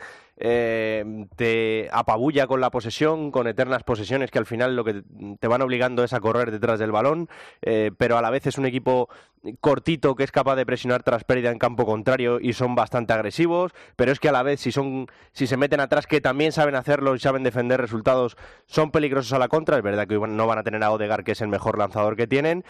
S3: Te apabulla con la posesión, con eternas posesiones que al final lo que te van obligando es a correr detrás del balón, pero a la vez es un equipo cortito que es capaz de presionar tras pérdida en campo contrario y son bastante agresivos, pero es que a la vez si se meten atrás, que también saben hacerlo y saben defender resultados, son peligrosos a la contra. Es verdad que no van a tener a Odegaard, que es el mejor lanzador que tienen.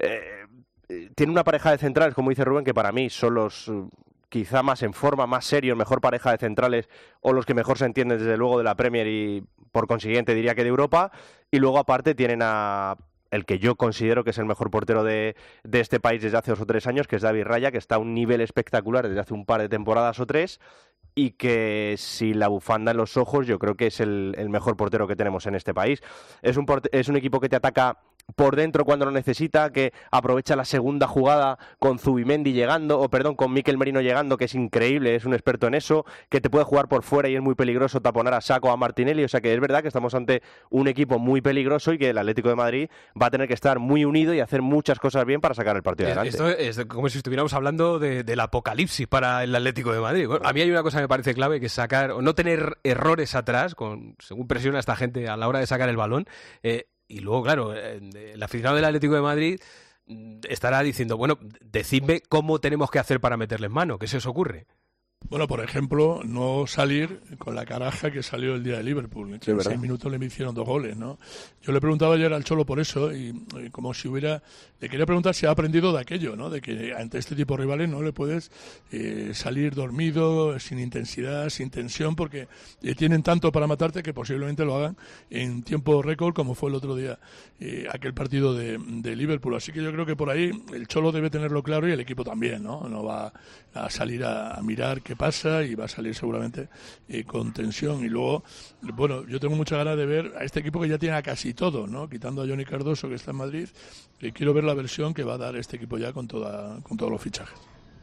S3: Tiene una pareja de centrales, como dice Rubén, que para mí son los quizá más en forma, más serios, mejor pareja de centrales o los que mejor se entienden desde luego de la Premier y por consiguiente diría que de Europa. Y luego aparte tienen a el que yo considero que es el mejor portero de este país desde hace 2 o 3 años, que es David Raya, que está a un nivel espectacular desde hace un par de temporadas o 3 y que sin la bufanda en los ojos yo creo que es el mejor portero que tenemos en este país. Es un equipo que te ataca por dentro cuando lo necesita, que aprovecha la segunda jugada con Zubimendi con Mikel Merino llegando, que es increíble, es un experto en eso, que te puede jugar por fuera y es muy peligroso taponar a Sacco o a Martinelli, o sea que es verdad que estamos ante un equipo muy peligroso y que el Atlético de Madrid va a tener que estar muy unido y hacer muchas cosas bien para sacar el partido adelante.
S4: Esto es como si estuviéramos hablando del apocalipsis para el Atlético de Madrid. Bueno, a mí hay una cosa que me parece clave, que es sacar o no tener errores atrás, según presiona a esta gente a la hora de sacar el balón. Y luego, claro, el aficionado del Atlético de Madrid estará diciendo, bueno, decidme cómo tenemos que hacer para meterles mano, ¿qué se os ocurre?
S18: Bueno, por ejemplo, no salir con la caraja que salió el día de Liverpool. En 6 minutos le hicieron 2 goles, ¿no? Yo le preguntaba ayer al Cholo por eso y como si le quería preguntar si ha aprendido de aquello, ¿no? De que ante este tipo de rivales no le puedes salir dormido, sin intensidad, sin tensión, porque tienen tanto para matarte que posiblemente lo hagan en tiempo récord, como fue el otro día aquel partido de Liverpool. Así que yo creo que por ahí el Cholo debe tenerlo claro y el equipo también, ¿no? No va a salir a mirar qué pasa y va a salir seguramente con tensión. Y luego, bueno, yo tengo muchas ganas de ver a este equipo que ya tiene a casi todo, ¿no? Quitando a Johnny Cardoso, que está en Madrid, quiero ver la versión que va a dar este equipo ya con todos los fichajes.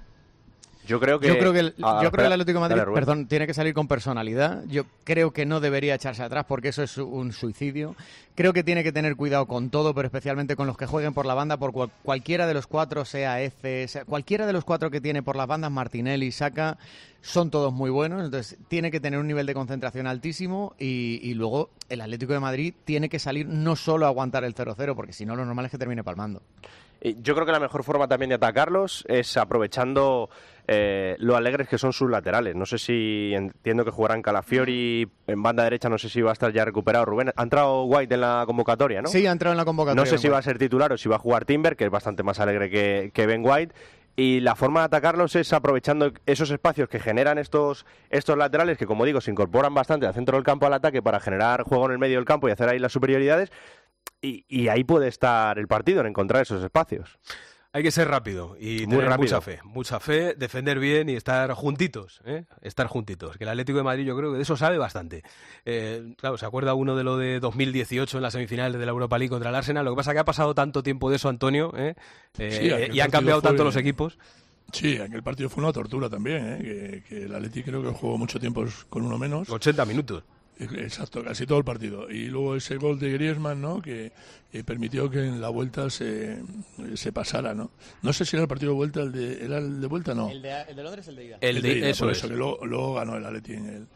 S3: Yo creo que
S21: el Atlético de Madrid, tiene que salir con personalidad. Yo creo que no debería echarse atrás porque eso es un suicidio. Creo que tiene que tener cuidado con todo, pero especialmente con los que jueguen por la banda, por cualquiera de los 4, sea Efe, cualquiera de los 4 que tiene por las bandas, Martinelli, Saka, son todos muy buenos. Entonces tiene que tener un nivel de concentración altísimo y luego el Atlético de Madrid tiene que salir no solo a aguantar el 0-0, porque si no lo normal es que termine palmando.
S3: Yo creo que la mejor forma también de atacarlos es aprovechando lo alegres que son sus laterales. No sé si entiendo que jugarán Calafiori en banda derecha, no sé si va a estar ya recuperado Rubén. Ha entrado White en la convocatoria, ¿no?
S21: Sí, ha entrado en la convocatoria.
S3: No sé si va a ser titular o si va a jugar Timber, que es bastante más alegre que Ben White. Y la forma de atacarlos es aprovechando esos espacios que generan estos laterales, que como digo, se incorporan bastante al centro del campo al ataque para generar juego en el medio del campo y hacer ahí las superioridades. Y ahí puede estar el partido, en encontrar esos espacios.
S4: Hay que ser rápido y tener mucha fe, defender bien y estar juntitos, estar juntitos. Que el Atlético de Madrid yo creo que de eso sabe bastante. Claro, se acuerda uno de lo de 2018 en las semifinales de la Europa League contra el Arsenal. Lo que pasa es que ha pasado tanto tiempo de eso, Antonio, y han cambiado tanto los equipos.
S18: Sí, aquel partido fue una tortura también, que el Atlético creo que jugó mucho tiempo con uno menos.
S4: 80 minutos.
S18: Exacto, casi todo el partido. Y luego ese gol de Griezmann, ¿no? Que permitió que en la vuelta se pasara, ¿no? No sé si era el partido de vuelta, ¿era el de vuelta? No.
S21: El de Londres, el de ida.
S18: El de ida, eso, que luego ganó el Atleti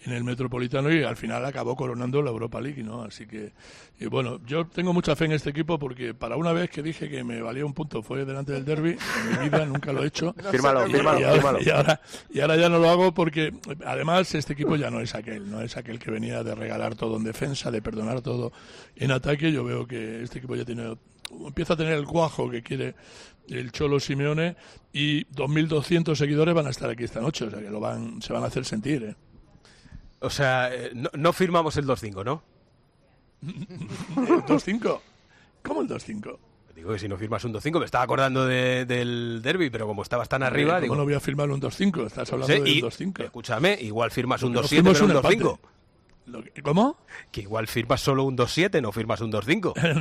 S18: en el Metropolitano y al final acabó coronando la Europa League, ¿no? Así que, y bueno, yo tengo mucha fe en este equipo porque para una vez que dije que me valía un punto fue delante del derbi, en mi vida nunca lo he hecho.
S3: Fírmalo.
S18: Y ahora ya no lo hago porque además este equipo ya no es aquel que venía de regalar todo en defensa, de perdonar todo en ataque. Yo veo que este equipo ya empieza a tener el cuajo que quiere el Cholo Simeone y 2.200 seguidores van a estar aquí esta noche, o sea que se van a hacer sentir, ¿eh?
S4: O sea, no firmamos el 2-5, ¿no?
S18: ¿El 2-5? ¿Cómo el 2-5?
S4: Digo que si no firmas un 2-5, me estaba acordando del derbi, pero como estabas tan arriba...
S18: ¿Cómo no voy a firmar un 2-5? Estás hablando del 2-5.
S4: Escúchame, igual firmas un 2-7, pero un 2-5.
S18: ¿Cómo?
S4: Que igual firmas solo un 2-7, no firmas un 2-5.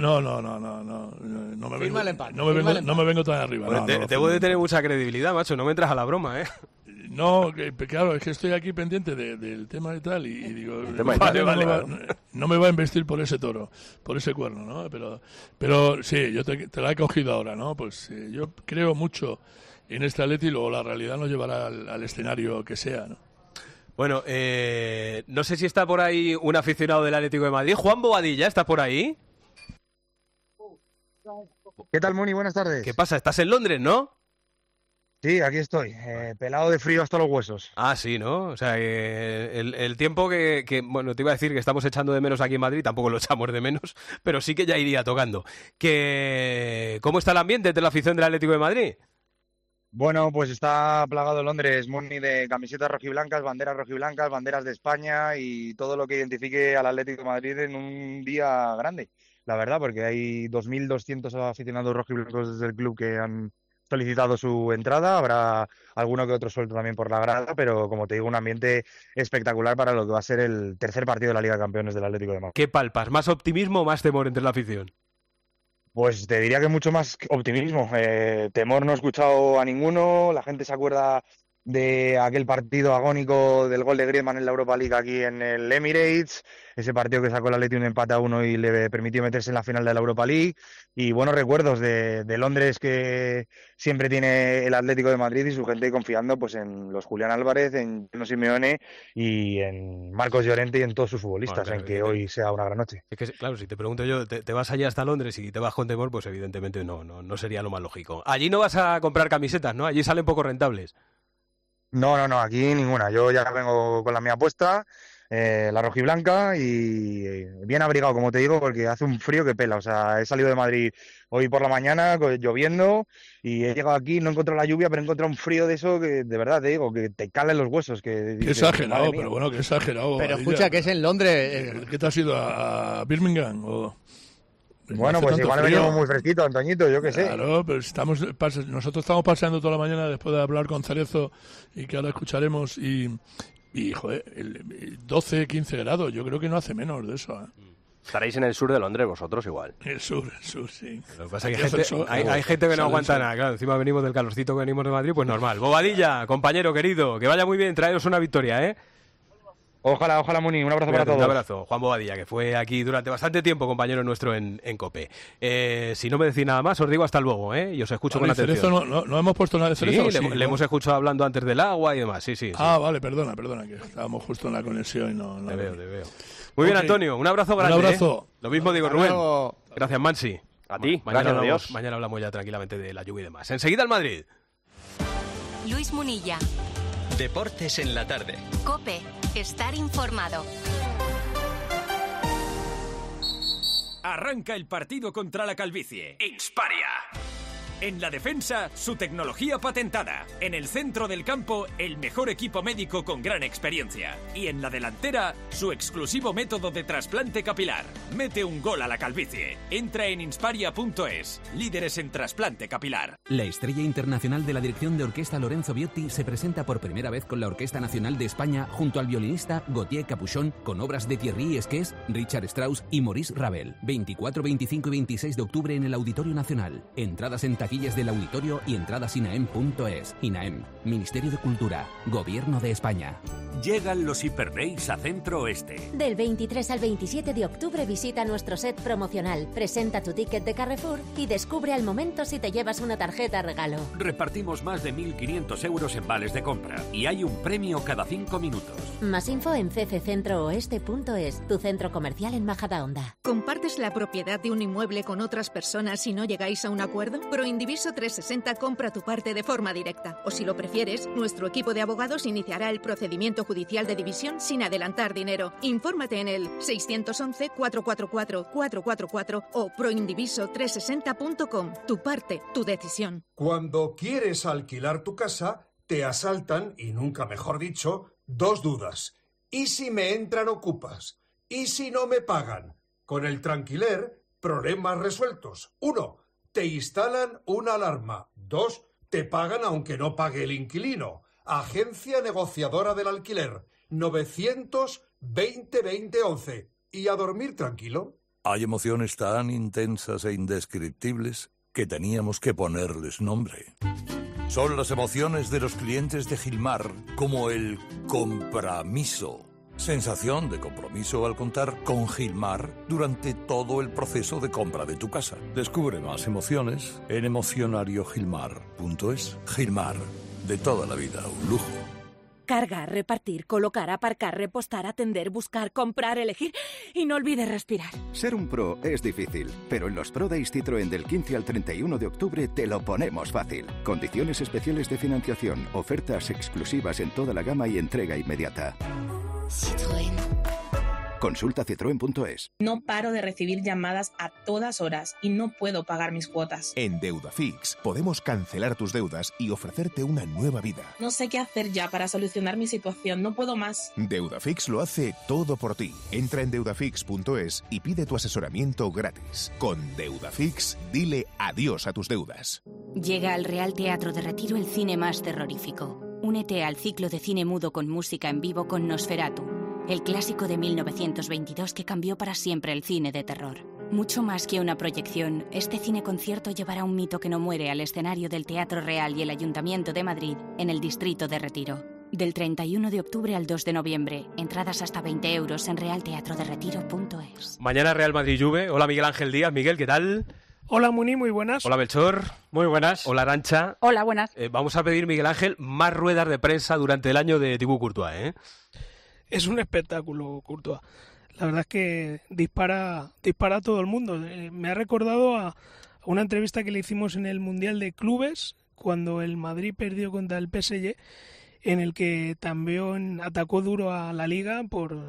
S18: No me vengo tan arriba.
S4: Bueno, debo de tener mucha credibilidad, macho, no me entras a la broma, ¿eh?
S18: No, claro, es que estoy aquí pendiente del tema y tal, y digo, no me va a investir por ese toro, por ese cuerno, ¿no? Pero sí, yo te la he cogido ahora, ¿no? Pues yo creo mucho en este Atleti y luego la realidad nos llevará al escenario que sea, ¿no?
S4: Bueno, no sé si está por ahí un aficionado del Atlético de Madrid. Juan Bobadilla, ¿estás por ahí?
S7: ¿Qué tal, Muni? Buenas tardes.
S4: ¿Qué pasa? ¿Estás en Londres, no?
S7: Sí, aquí estoy, pelado de frío hasta los huesos.
S4: Ah, sí, ¿no? O sea, el tiempo bueno, te iba a decir que estamos echando de menos aquí en Madrid, tampoco lo echamos de menos, pero sí que ya iría tocando. ¿Cómo está el ambiente de la afición del Atlético de Madrid?
S7: Bueno, pues está plagado Londres, Muni, de camisetas rojiblancas, banderas de España y todo lo que identifique al Atlético de Madrid en un día grande, la verdad, porque hay 2.200 aficionados rojiblancos desde el club que han solicitado su entrada, habrá alguno que otro suelto también por la grada, pero como te digo, un ambiente espectacular para lo que va a ser el tercer partido de la Liga de Campeones del Atlético de Madrid.
S4: ¿Qué palpas? ¿Más optimismo o más temor entre la afición?
S7: Pues te diría que mucho más optimismo. Temor no he escuchado a ninguno, la gente se acuerda de aquel partido agónico del gol de Griezmann en la Europa League aquí en el Emirates, ese partido que sacó el Atleti un empate a 1 y le permitió meterse en la final de la Europa League, y buenos recuerdos de Londres que siempre tiene el Atlético de Madrid y su gente confiando pues en los Julián Álvarez, en Cholo Simeone y en Marcos Llorente y en todos sus futbolistas, en que hoy sea una gran noche.
S4: Es que, claro, si te pregunto yo, ¿te vas allá hasta Londres y te vas con temor? Pues evidentemente no sería lo más lógico. Allí no vas a comprar camisetas, ¿no? Allí salen poco rentables.
S7: No, aquí ninguna. Yo ya vengo con la mía puesta, la rojiblanca, y bien abrigado, como te digo, porque hace un frío que pela. O sea, he salido de Madrid hoy por la mañana lloviendo y he llegado aquí, no he encontrado la lluvia, pero he encontrado un frío de eso que de verdad te digo, que te cala en los huesos. Qué
S18: exagerado, pero bueno, qué exagerado.
S21: Pero escucha, que es en Londres.
S18: ¿Qué te has ido a Birmingham o...?
S7: Bueno, pues igual venimos muy fresquito, Antoñito, yo qué sé.
S18: Claro, pero nosotros estamos paseando toda la mañana después de hablar con Cerezo y que ahora escucharemos y joder, 12, 15 grados, yo creo que no hace menos de eso, ¿eh?
S3: Estaréis en el sur de Londres vosotros igual.
S18: El sur, sí.
S4: Lo que pasa es que hay gente que no aguanta nada, claro, encima venimos del calorcito que venimos de Madrid, pues normal. Bobadilla, compañero querido, que vaya muy bien, traeros una victoria, ¿eh?
S7: Ojalá, Muni. Un abrazo para todos.
S4: Un abrazo. Juan Bobadilla, que fue aquí durante bastante tiempo compañero nuestro en COPE. Si no me decís nada más, os digo hasta luego, ¿eh? Y os escucho con atención.
S18: Cerezo no hemos puesto nada de Cerezo.
S4: Sí, le hemos escuchado hablando antes del agua y demás. Sí.
S18: Ah, vale, perdona, que estábamos justo en la conexión y no...
S4: Te veo. Muy bien, Antonio. Un abrazo grande.
S18: Un abrazo.
S4: Lo mismo digo, Rubén. Gracias, Mansi.
S3: A ti.
S4: Mañana hablamos ya tranquilamente de la lluvia y demás. Enseguida al Madrid.
S2: Luis Munilla.
S19: Deportes en la tarde.
S2: COPE. Estar informado.
S8: Arranca el partido contra la calvicie. Insparia. En la defensa, su tecnología patentada. En el centro del campo, el mejor equipo médico con gran experiencia. Y en la delantera, su exclusivo método de trasplante capilar. Mete un gol a la calvicie. Entra en insparia.es. Líderes en trasplante capilar.
S9: La estrella internacional de la dirección de orquesta Lorenzo Biotti se presenta por primera vez con la Orquesta Nacional de España junto al violinista Gauthier Capuchon, con obras de Thierry Esqués, Richard Strauss y Maurice Ravel. 24, 25 y 26 de octubre en el Auditorio Nacional. Entradas en taquilla taquillas del auditorio y entradas inaem.es. INAEM, Ministerio de Cultura, Gobierno de España.
S10: Llegan los Hiperdays a Centro Oeste.
S13: Del 23 al 27 de octubre visita nuestro set promocional, presenta tu ticket de Carrefour y descubre al momento si te llevas una tarjeta regalo.
S10: Repartimos más de 1.500 euros en vales de compra y hay un premio cada 5 minutos.
S13: Más info en cccentrooeste.es, tu centro comercial en Majadahonda.
S15: ¿Compartes la propiedad de un inmueble con otras personas y no llegáis a un acuerdo? Proindiviso 360 compra tu parte de forma directa. O si lo prefieres, nuestro equipo de abogados iniciará el procedimiento judicial de división sin adelantar dinero. Infórmate en el 611-444-444 o proindiviso360.com. Tu parte, tu decisión.
S14: Cuando quieres alquilar tu casa, te asaltan, y nunca mejor dicho, dos dudas. ¿Y si me entran ocupas? ¿Y si no me pagan? Con el Tranquiler, problemas resueltos. 1. Te instalan una alarma. 2. Te pagan aunque no pague el inquilino. Agencia negociadora del alquiler. 900-20-20-11. Y a dormir tranquilo.
S22: Hay emociones tan intensas e indescriptibles que teníamos que ponerles nombre. Son las emociones de los clientes de Gilmar, como el compromiso. Sensación de compromiso al contar con Gilmar durante todo el proceso de compra de tu casa. Descubre más emociones en emocionariogilmar.es. Gilmar, de toda la vida, un lujo.
S23: Cargar, repartir, colocar, aparcar, repostar, atender, buscar, comprar, elegir y no olvides respirar.
S24: Ser un pro es difícil, pero en los Pro Days Citroën del 15 al 31 de octubre te lo ponemos fácil. Condiciones especiales de financiación, ofertas exclusivas en toda la gama y entrega inmediata.
S25: Citroën.
S24: Consulta citroen.es.
S25: No paro de recibir llamadas a todas horas y no puedo pagar mis cuotas.
S16: En Deudafix podemos cancelar tus deudas y ofrecerte una nueva vida.
S25: No sé qué hacer ya para solucionar mi situación, no puedo más.
S16: Deudafix lo hace todo por ti. Entra en deudafix.es y pide tu asesoramiento gratis. Con Deudafix, dile adiós a tus deudas.
S27: Llega al Real Teatro de Retiro el cine más terrorífico. Únete al ciclo de cine mudo con música en vivo con Nosferatu, el clásico de 1922 que cambió para siempre el cine de terror. Mucho más que una proyección, este cine-concierto llevará un mito que no muere al escenario del Teatro Real y el Ayuntamiento de Madrid, en el distrito de Retiro. Del 31 de octubre al 2 de noviembre. Entradas hasta 20 euros en realteatroderetiro.es.
S4: Mañana Real Madrid-Juve. Hola Miguel Ángel Díaz. Miguel, ¿qué tal?
S26: Hola Muni, muy buenas.
S4: Hola Melchor.
S5: Muy buenas.
S4: Hola Arantxa.
S5: Hola, buenas.
S4: Vamos a pedir, Miguel Ángel, más ruedas de prensa durante el año de Thibaut Courtois, ¿eh?
S26: Es un espectáculo, Courtois. La verdad es que dispara a todo el mundo. Me ha recordado a una entrevista que le hicimos en el Mundial de Clubes, cuando el Madrid perdió contra el PSG, en el que también atacó duro a la Liga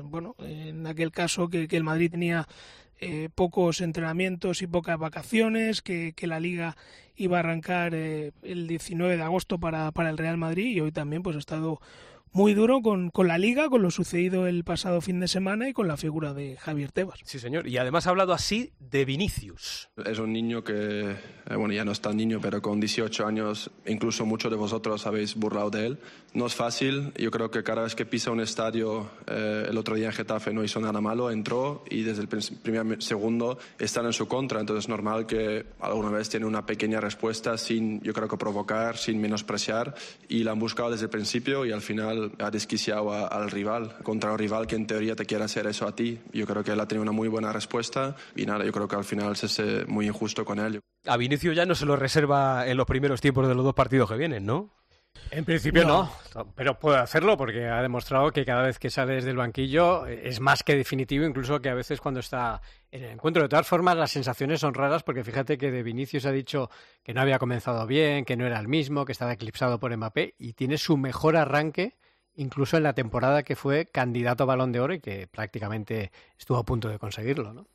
S26: en aquel caso que el Madrid tenía pocos entrenamientos y pocas vacaciones, que la Liga iba a arrancar el 19 de agosto para el Real Madrid, y hoy también pues ha estado muy duro con la Liga, con lo sucedido el pasado fin de semana y con la figura de Javier Tebas.
S4: Sí, señor. Y además ha hablado así de Vinicius.
S29: Es un niño que, ya no es tan niño, pero con 18 años, incluso muchos de vosotros habéis burlado de él. No es fácil. Yo creo que cada vez que pisa un estadio, el otro día en Getafe no hizo nada malo, entró y desde el primer segundo están en su contra. Entonces es normal que alguna vez tiene una pequeña respuesta sin, yo creo que provocar, sin menospreciar. Y la han buscado desde el principio y al final ha desquiciado al rival, contra un rival que en teoría te quiere hacer eso a ti. Yo creo que él ha tenido una muy buena respuesta y nada, yo creo que al final se es muy injusto con él.
S4: A Vinicius ya no se lo reserva en los primeros tiempos de los dos partidos que vienen, ¿no?
S5: En principio no, pero puede hacerlo porque ha demostrado que cada vez que sale desde el banquillo es más que definitivo, incluso que a veces cuando está en el encuentro. De todas formas, las sensaciones son raras porque fíjate que de Vinicius ha dicho que no había comenzado bien, que no era el mismo, que estaba eclipsado por Mbappé, y tiene su mejor arranque incluso en la temporada que fue candidato a Balón de Oro y que prácticamente estuvo a punto de conseguirlo, ¿no?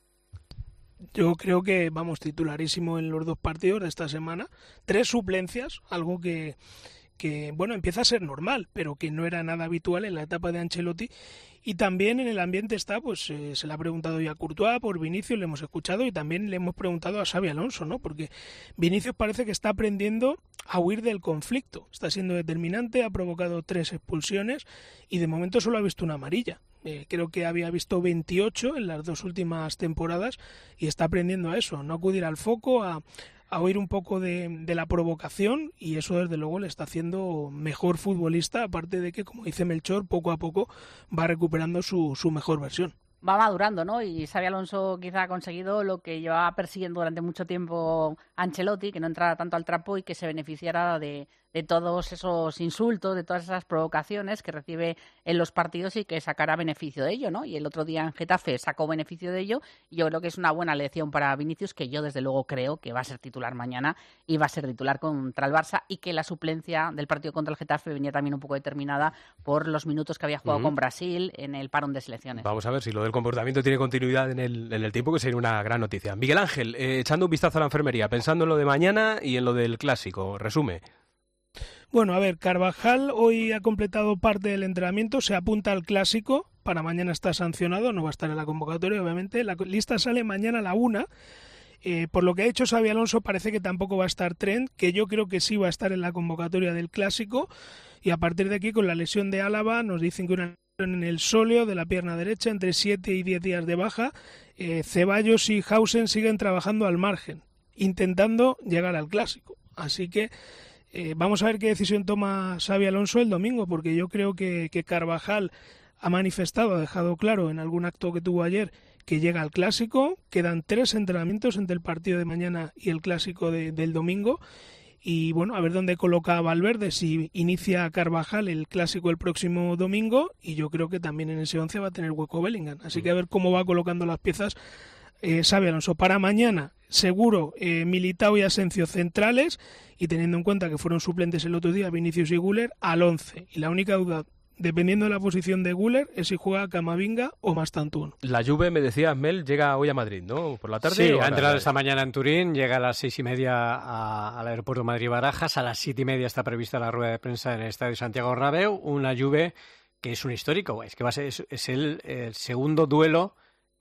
S26: Yo creo que vamos titularísimo en los dos partidos de esta semana. 3 suplencias, algo que empieza a ser normal, pero que no era nada habitual en la etapa de Ancelotti. Y también en el ambiente está, se le ha preguntado ya a Courtois por Vinicius, le hemos escuchado, y también le hemos preguntado a Xabi Alonso, ¿no? Porque Vinicius parece que está aprendiendo a huir del conflicto, está siendo determinante, ha provocado 3 expulsiones y de momento solo ha visto una amarilla. Creo que había visto 28 en las 2 últimas temporadas y está aprendiendo a eso, a no acudir al foco, a
S1: a huir un poco de la provocación, y eso desde luego le está haciendo mejor futbolista, aparte de que, como dice Melchor, poco a poco va recuperando su mejor versión.
S6: Va madurando, ¿no? Y Xabi Alonso quizá ha conseguido lo que llevaba persiguiendo durante mucho tiempo Ancelotti, que no entrara tanto al trapo y que se beneficiara de todos esos insultos, de todas esas provocaciones que recibe en los partidos y que sacará beneficio de ello, ¿no? Y el otro día en Getafe sacó beneficio de ello, y yo creo que es una buena lección para Vinicius, que yo desde luego creo que va a ser titular mañana y va a ser titular contra el Barça, y que la suplencia del partido contra el Getafe venía también un poco determinada por los minutos que había jugado con Brasil en el parón de selecciones.
S4: Vamos a ver si lo del comportamiento tiene continuidad en el tiempo, que sería una gran noticia. Miguel Ángel, echando un vistazo a la enfermería, pensando en lo de mañana y en lo del Clásico, resume.
S1: Bueno, a ver, Carvajal hoy ha completado parte del entrenamiento, se apunta al Clásico, para mañana está sancionado, no va a estar en la convocatoria, obviamente. La lista sale mañana a la 1. Por lo que ha hecho Xabi Alonso, parece que tampoco va a estar Trent, que yo creo que sí va a estar en la convocatoria del Clásico, y a partir de aquí, con la lesión de Álava, nos dicen que una lesión en el sóleo de la pierna derecha, entre 7 y 10 días de baja. Ceballos y Hausen siguen trabajando al margen, intentando llegar al Clásico. Así que vamos a ver qué decisión toma Xabi Alonso el domingo, porque yo creo que Carvajal ha manifestado, ha dejado claro en algún acto que tuvo ayer, que llega al Clásico. Quedan 3 entrenamientos entre el partido de mañana y el Clásico del domingo, y bueno, a ver dónde coloca a Valverde, si inicia a Carvajal el Clásico el próximo domingo, y yo creo que también en ese 11 va a tener hueco Bellingham, así que a ver cómo va colocando las piezas Xabi Alonso. Para mañana, seguro, Militao y Asensio centrales, y teniendo en cuenta que fueron suplentes el otro día Vinicius y Güler, al 11. Y la única duda, dependiendo de la posición de Güler, es si juega Camavinga o Mastantuono.
S4: La Juve, me decía Mel, llega hoy a Madrid, ¿no? ¿Por la tarde?
S5: Sí, ha entrado esta mañana en Turín, llega a las 6:30 al aeropuerto Madrid-Barajas, a las 7:30 está prevista la rueda de prensa en el Estadio Santiago Bernabéu, una Juve que es un histórico, es que es el segundo duelo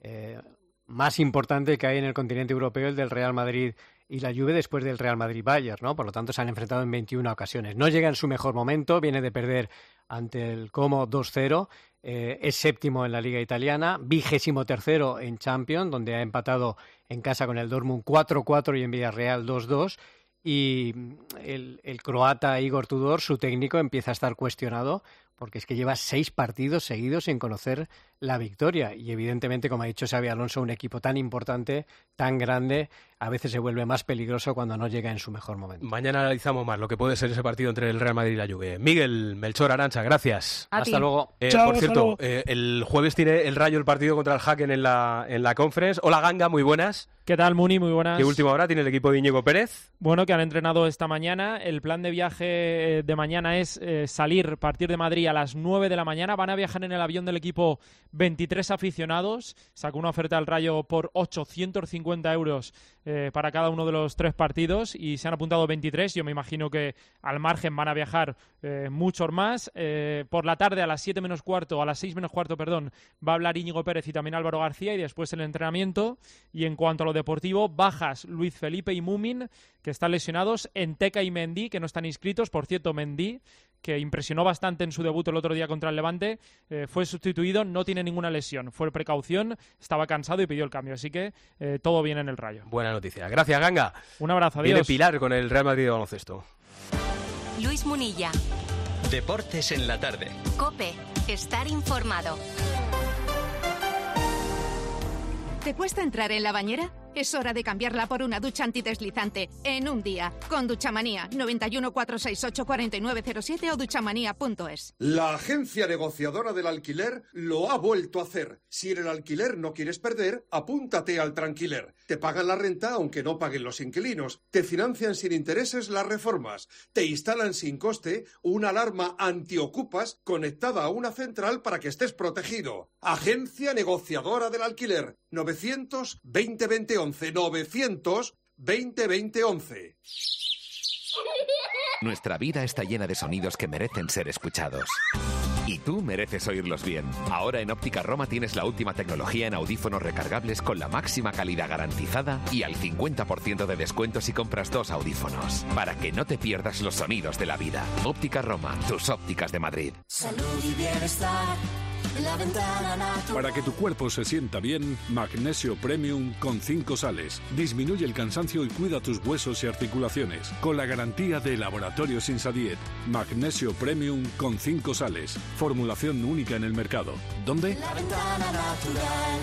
S5: más importante que hay en el continente europeo, el del Real Madrid y la Juve, después del Real Madrid-Bayern, ¿no? Por lo tanto, se han enfrentado en 21 ocasiones. No llega en su mejor momento, viene de perder ante el Como 2-0, es séptimo en la Liga Italiana, 23º en Champions, donde ha empatado en casa con el Dortmund 4-4 y en Villarreal 2-2, y el croata Igor Tudor, su técnico, empieza a estar cuestionado, porque es que lleva 6 partidos seguidos sin conocer la victoria, y evidentemente, como ha dicho Xabi Alonso, un equipo tan importante, tan grande, a veces se vuelve más peligroso cuando no llega en su mejor momento.
S4: Mañana analizamos más lo que puede ser ese partido entre el Real Madrid y la Juve. Miguel, Melchor, Arantxa, gracias.
S5: Hasta luego.
S1: Chao,
S4: por cierto, el jueves tiene el Rayo el partido contra el Hacken en la Conference. Hola, Ganga, muy buenas.
S7: ¿Qué tal, Muni? Muy buenas.
S4: ¿Qué última hora tiene el equipo de Íñigo Pérez?
S7: Bueno, que han entrenado esta mañana. El plan de viaje de mañana es salir, partir de Madrid a las 9 de la mañana. Van a viajar en el avión del equipo 23 aficionados. Sacó una oferta al Rayo por 850 euros para cada uno de los 3 partidos, y se han apuntado 23. Yo me imagino que al margen van a viajar muchos más. Por la tarde, a las 7 menos cuarto, a las 6 menos cuarto, perdón, va a hablar Íñigo Pérez y también Álvaro García, y después el entrenamiento. Y en cuanto a lo deportivo, bajas Luis Felipe y Mumin, que están lesionados, Enteca y Mendy, que no están inscritos. Por cierto, Mendy, que impresionó bastante en su debut el otro día contra el Levante, fue sustituido, no tiene ninguna lesión, fue precaución, estaba cansado y pidió el cambio, así que todo bien en el Rayo.
S4: Buena noticia. Gracias, Ganga.
S7: Un abrazo, adiós.
S4: Viene Pilar con el Real Madrid de baloncesto.
S2: Luis Munilla.
S19: Deportes en la tarde.
S2: COPE. Estar informado.
S15: ¿Te cuesta entrar en la bañera? Es hora de cambiarla por una ducha antideslizante en un día. Con Duchamanía. 91 468 4907 o duchamanía.es.
S14: La agencia negociadora del alquiler lo ha vuelto a hacer. Si en el alquiler no quieres perder, apúntate al Tranquiler. Te pagan la renta aunque no paguen los inquilinos. Te financian sin intereses las reformas. Te instalan sin coste una alarma antiocupas conectada a una central para que estés protegido. Agencia negociadora del alquiler. 900-2020-11. 900-2020-11.
S11: Nuestra vida está llena de sonidos que merecen ser escuchados. Y tú mereces oírlos bien. Ahora en Óptica Roma tienes la última tecnología en audífonos recargables con la máxima calidad garantizada y al 50% de descuento si compras 2 audífonos. Para que no te pierdas los sonidos de la vida. Óptica Roma, tus ópticas de Madrid.
S12: Salud y bienestar
S3: La Ventana Natural.
S8: Para que tu cuerpo se sienta bien, Magnesio Premium con 5 sales. Disminuye el cansancio y cuida tus huesos y articulaciones. Con la garantía de Laboratorios Insadiet. Magnesio Premium con 5 sales. Formulación única en el mercado. ¿Dónde?
S3: La Ventana Natural.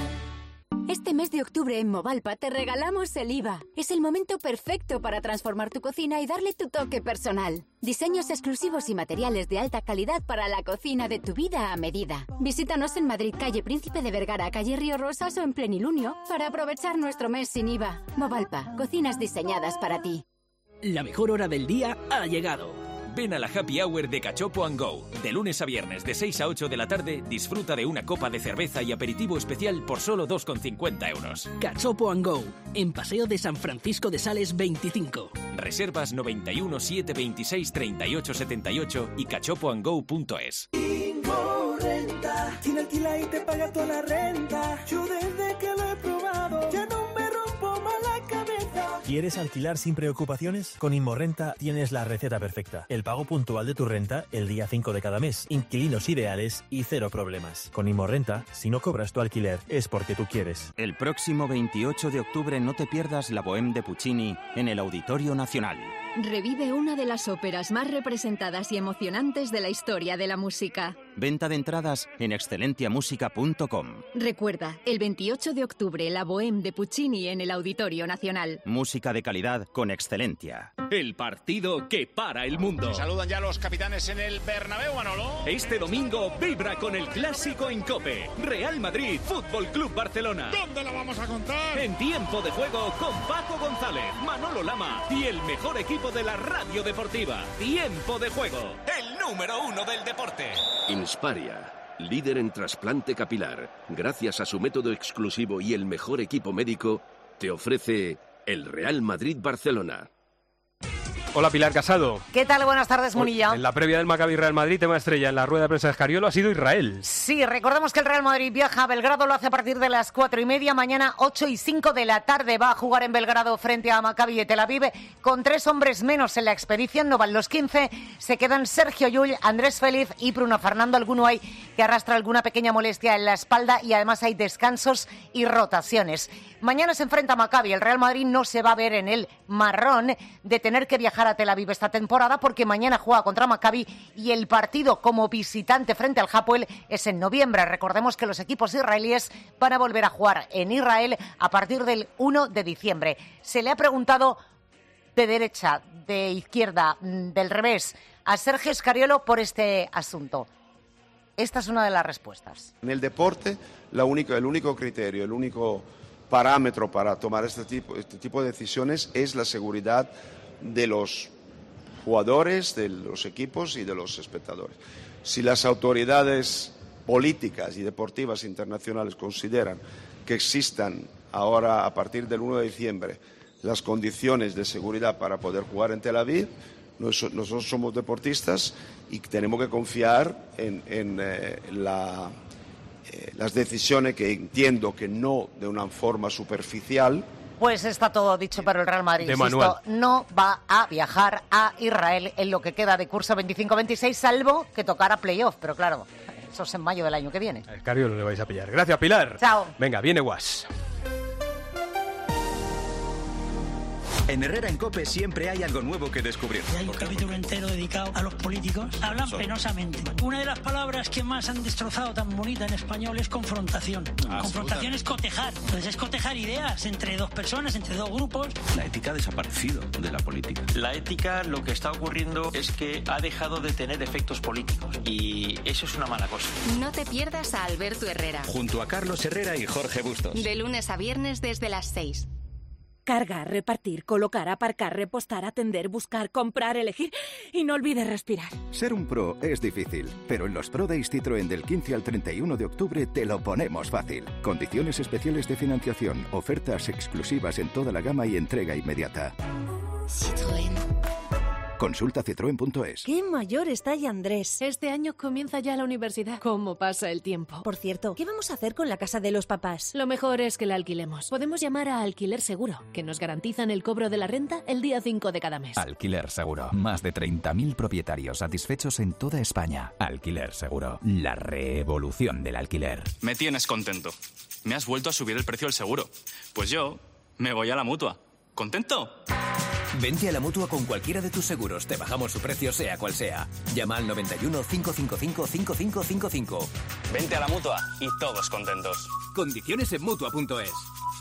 S13: Este mes de octubre en Movalpa te regalamos el IVA. Es el momento perfecto para transformar tu cocina y darle tu toque personal. Diseños exclusivos y materiales de alta calidad para la cocina de tu vida a medida. Visítanos en Madrid, calle Príncipe de Vergara, calle Río Rosas o en Plenilunio para aprovechar nuestro mes sin IVA. Movalpa, cocinas diseñadas para ti.
S9: La mejor hora del día ha llegado.
S12: Ven a la Happy Hour de Cachopo & Go. De lunes a viernes, de 6 a 8 de la tarde, disfruta de una copa de cerveza y aperitivo especial por solo 2,50 euros.
S9: Cachopo & Go, en Paseo de San Francisco de Sales 25.
S12: Reservas 91 726 38 78 y cachopoandgo.es.
S17: Ingo Renta, quien alquila y te paga toda la renta. Yo desde que lo he probado, ya no me rompo más la cabeza.
S18: ¿Quieres alquilar sin preocupaciones? Con Inmorrenta tienes la receta perfecta. El pago puntual de tu renta el día 5 de cada mes. Inquilinos ideales y cero problemas. Con Inmorrenta, si no cobras tu alquiler, es porque tú quieres.
S20: El próximo 28 de octubre no te pierdas la Bohème de Puccini en el Auditorio Nacional.
S21: Revive una de las óperas más representadas y emocionantes de la historia de la música.
S20: Venta de entradas en excellentiamusica.com.
S21: Recuerda, el 28 de octubre, la Bohème de Puccini en el Auditorio Nacional.
S20: Música de calidad con Excelentia.
S28: El partido que para el mundo.
S30: Se saludan ya los capitanes en el Bernabéu, Manolo.
S28: Este domingo vibra con el clásico en COPE. Real Madrid, Fútbol Club Barcelona.
S26: ¿Dónde lo vamos a contar?
S28: En tiempo de juego con Paco González, Manolo Lama y el mejor equipo de la radio deportiva. Tiempo de juego. El número 1 del deporte.
S31: Insparia, líder en trasplante capilar, gracias a su método exclusivo y el mejor equipo médico, te ofrece el Real Madrid-Barcelona.
S4: Hola, Pilar Casado.
S32: ¿Qué tal? Buenas tardes, Munilla.
S4: En la previa del Maccabi Real Madrid, tema estrella en la rueda de prensa de Scariolo ha sido Israel.
S32: Sí, recordemos que el Real Madrid viaja a Belgrado, lo hace a partir de las 4:30, mañana 8:05 de la tarde. Va a jugar en Belgrado frente a Maccabi de Tel Aviv con 3 hombres menos en la expedición. No van los 15, se quedan Sergio Llull, Andrés Félix y Bruno Fernando. Alguno hay que arrastra alguna pequeña molestia en la espalda y además hay descansos y rotaciones. Mañana se enfrenta a Maccabi. El Real Madrid no se va a ver en el marrón de tener que viajar a Tel Aviv esta temporada porque mañana juega contra Maccabi y el partido como visitante frente al Hapoel es en noviembre. Recordemos que los equipos israelíes van a volver a jugar en Israel a partir del 1 de diciembre. Se le ha preguntado de derecha, de izquierda, del revés a Sergio Scariolo por este asunto. Esta es una de las respuestas.
S33: En el deporte, el único criterio, el único parámetro para tomar este tipo de decisiones es la seguridad de los jugadores, de los equipos y de los espectadores. Si las autoridades políticas y deportivas internacionales consideran que existan ahora, a partir del 1 de diciembre, las condiciones de seguridad para poder jugar en Tel Aviv, nosotros somos deportistas y tenemos que confiar en las decisiones que entiendo que no de una forma superficial.
S32: Pues está todo dicho, pero el Real Madrid, insisto, no va a viajar a Israel en lo que queda de curso 25-26, salvo que tocara playoff, pero claro, eso es en mayo del año que viene.
S4: A Scariolo le vais a pillar. Gracias, Pilar.
S32: Chao.
S4: Venga, viene Guas.
S19: En Herrera en COPE siempre hay algo nuevo que descubrir.
S34: Y hay un capítulo entero dedicado a los políticos. Hablan penosamente. Una de las palabras que más han destrozado tan bonita en español es confrontación. Confrontación es cotejar. Entonces es cotejar ideas entre dos personas, entre dos grupos.
S19: La ética ha desaparecido de la política.
S35: La ética, lo que está ocurriendo es que ha dejado de tener efectos políticos. Y eso es una mala cosa.
S2: No te pierdas a Alberto Herrera.
S19: Junto a Carlos Herrera y Jorge Bustos.
S2: De lunes a viernes desde las 6.
S23: Cargar, repartir, colocar, aparcar, repostar, atender, buscar, comprar, elegir y no olvides respirar.
S24: Ser un pro es difícil, pero en los Pro Days Citroën del 15 al 31 de octubre te lo ponemos fácil. Condiciones especiales de financiación, ofertas exclusivas en toda la gama y entrega inmediata.
S2: Citroën.
S24: Consulta citroen.es.
S1: ¡Qué mayor está ya Andrés!
S3: Este año comienza ya la universidad. ¿Cómo pasa el tiempo?
S1: Por cierto, ¿qué vamos a hacer con la casa de los papás?
S3: Lo mejor es que la alquilemos. Podemos llamar a Alquiler Seguro, que nos garantizan el cobro de la renta el día 5 de cada mes.
S5: Alquiler Seguro. Más de 30.000 propietarios satisfechos en toda España. Alquiler Seguro. La revolución del alquiler.
S6: Me tienes contento. Me has vuelto a subir el precio del seguro. Pues yo me voy a la Mutua. ¿Contento?
S7: Vente a la Mutua con cualquiera de tus seguros. Te bajamos su precio sea cual sea. Llama al 91 555 5555.
S6: Vente a la Mutua y todos contentos.
S7: Condiciones en Mutua.es.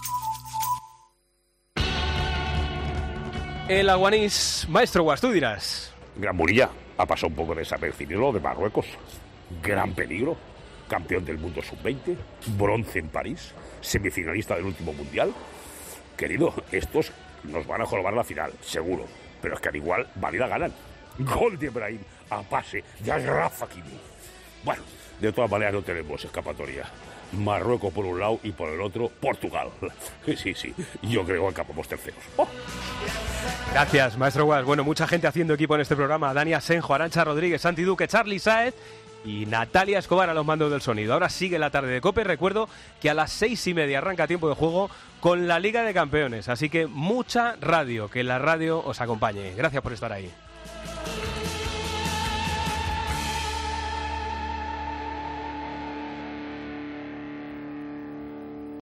S4: El Aguanís, maestro Guas, tú dirás.
S8: Gran Murilla ha pasado un poco desapercibido lo de Marruecos. Gran peligro. Campeón del mundo sub-20, bronce en París, semifinalista del último mundial. Querido, estos nos van a jorobar la final, seguro. Pero es que al igual, válida ganan. Gol de Ibrahim a pase de Ashraf Hakimi. Bueno, de todas maneras no tenemos escapatoria. Marruecos por un lado y por el otro, Portugal. Sí, yo creo que acabamos terceros. ¡Oh!
S4: Gracias, maestro Guas. Bueno, mucha gente haciendo equipo en este programa. Dani Asenjo, Arantxa Rodríguez, Santi Duque, Charly Sáez y Natalia Escobar a los mandos del sonido. Ahora sigue la tarde de COPE. Recuerdo que a las 6:30 arranca tiempo de juego con la Liga de Campeones. Así que mucha radio, que la radio os acompañe. Gracias por estar ahí.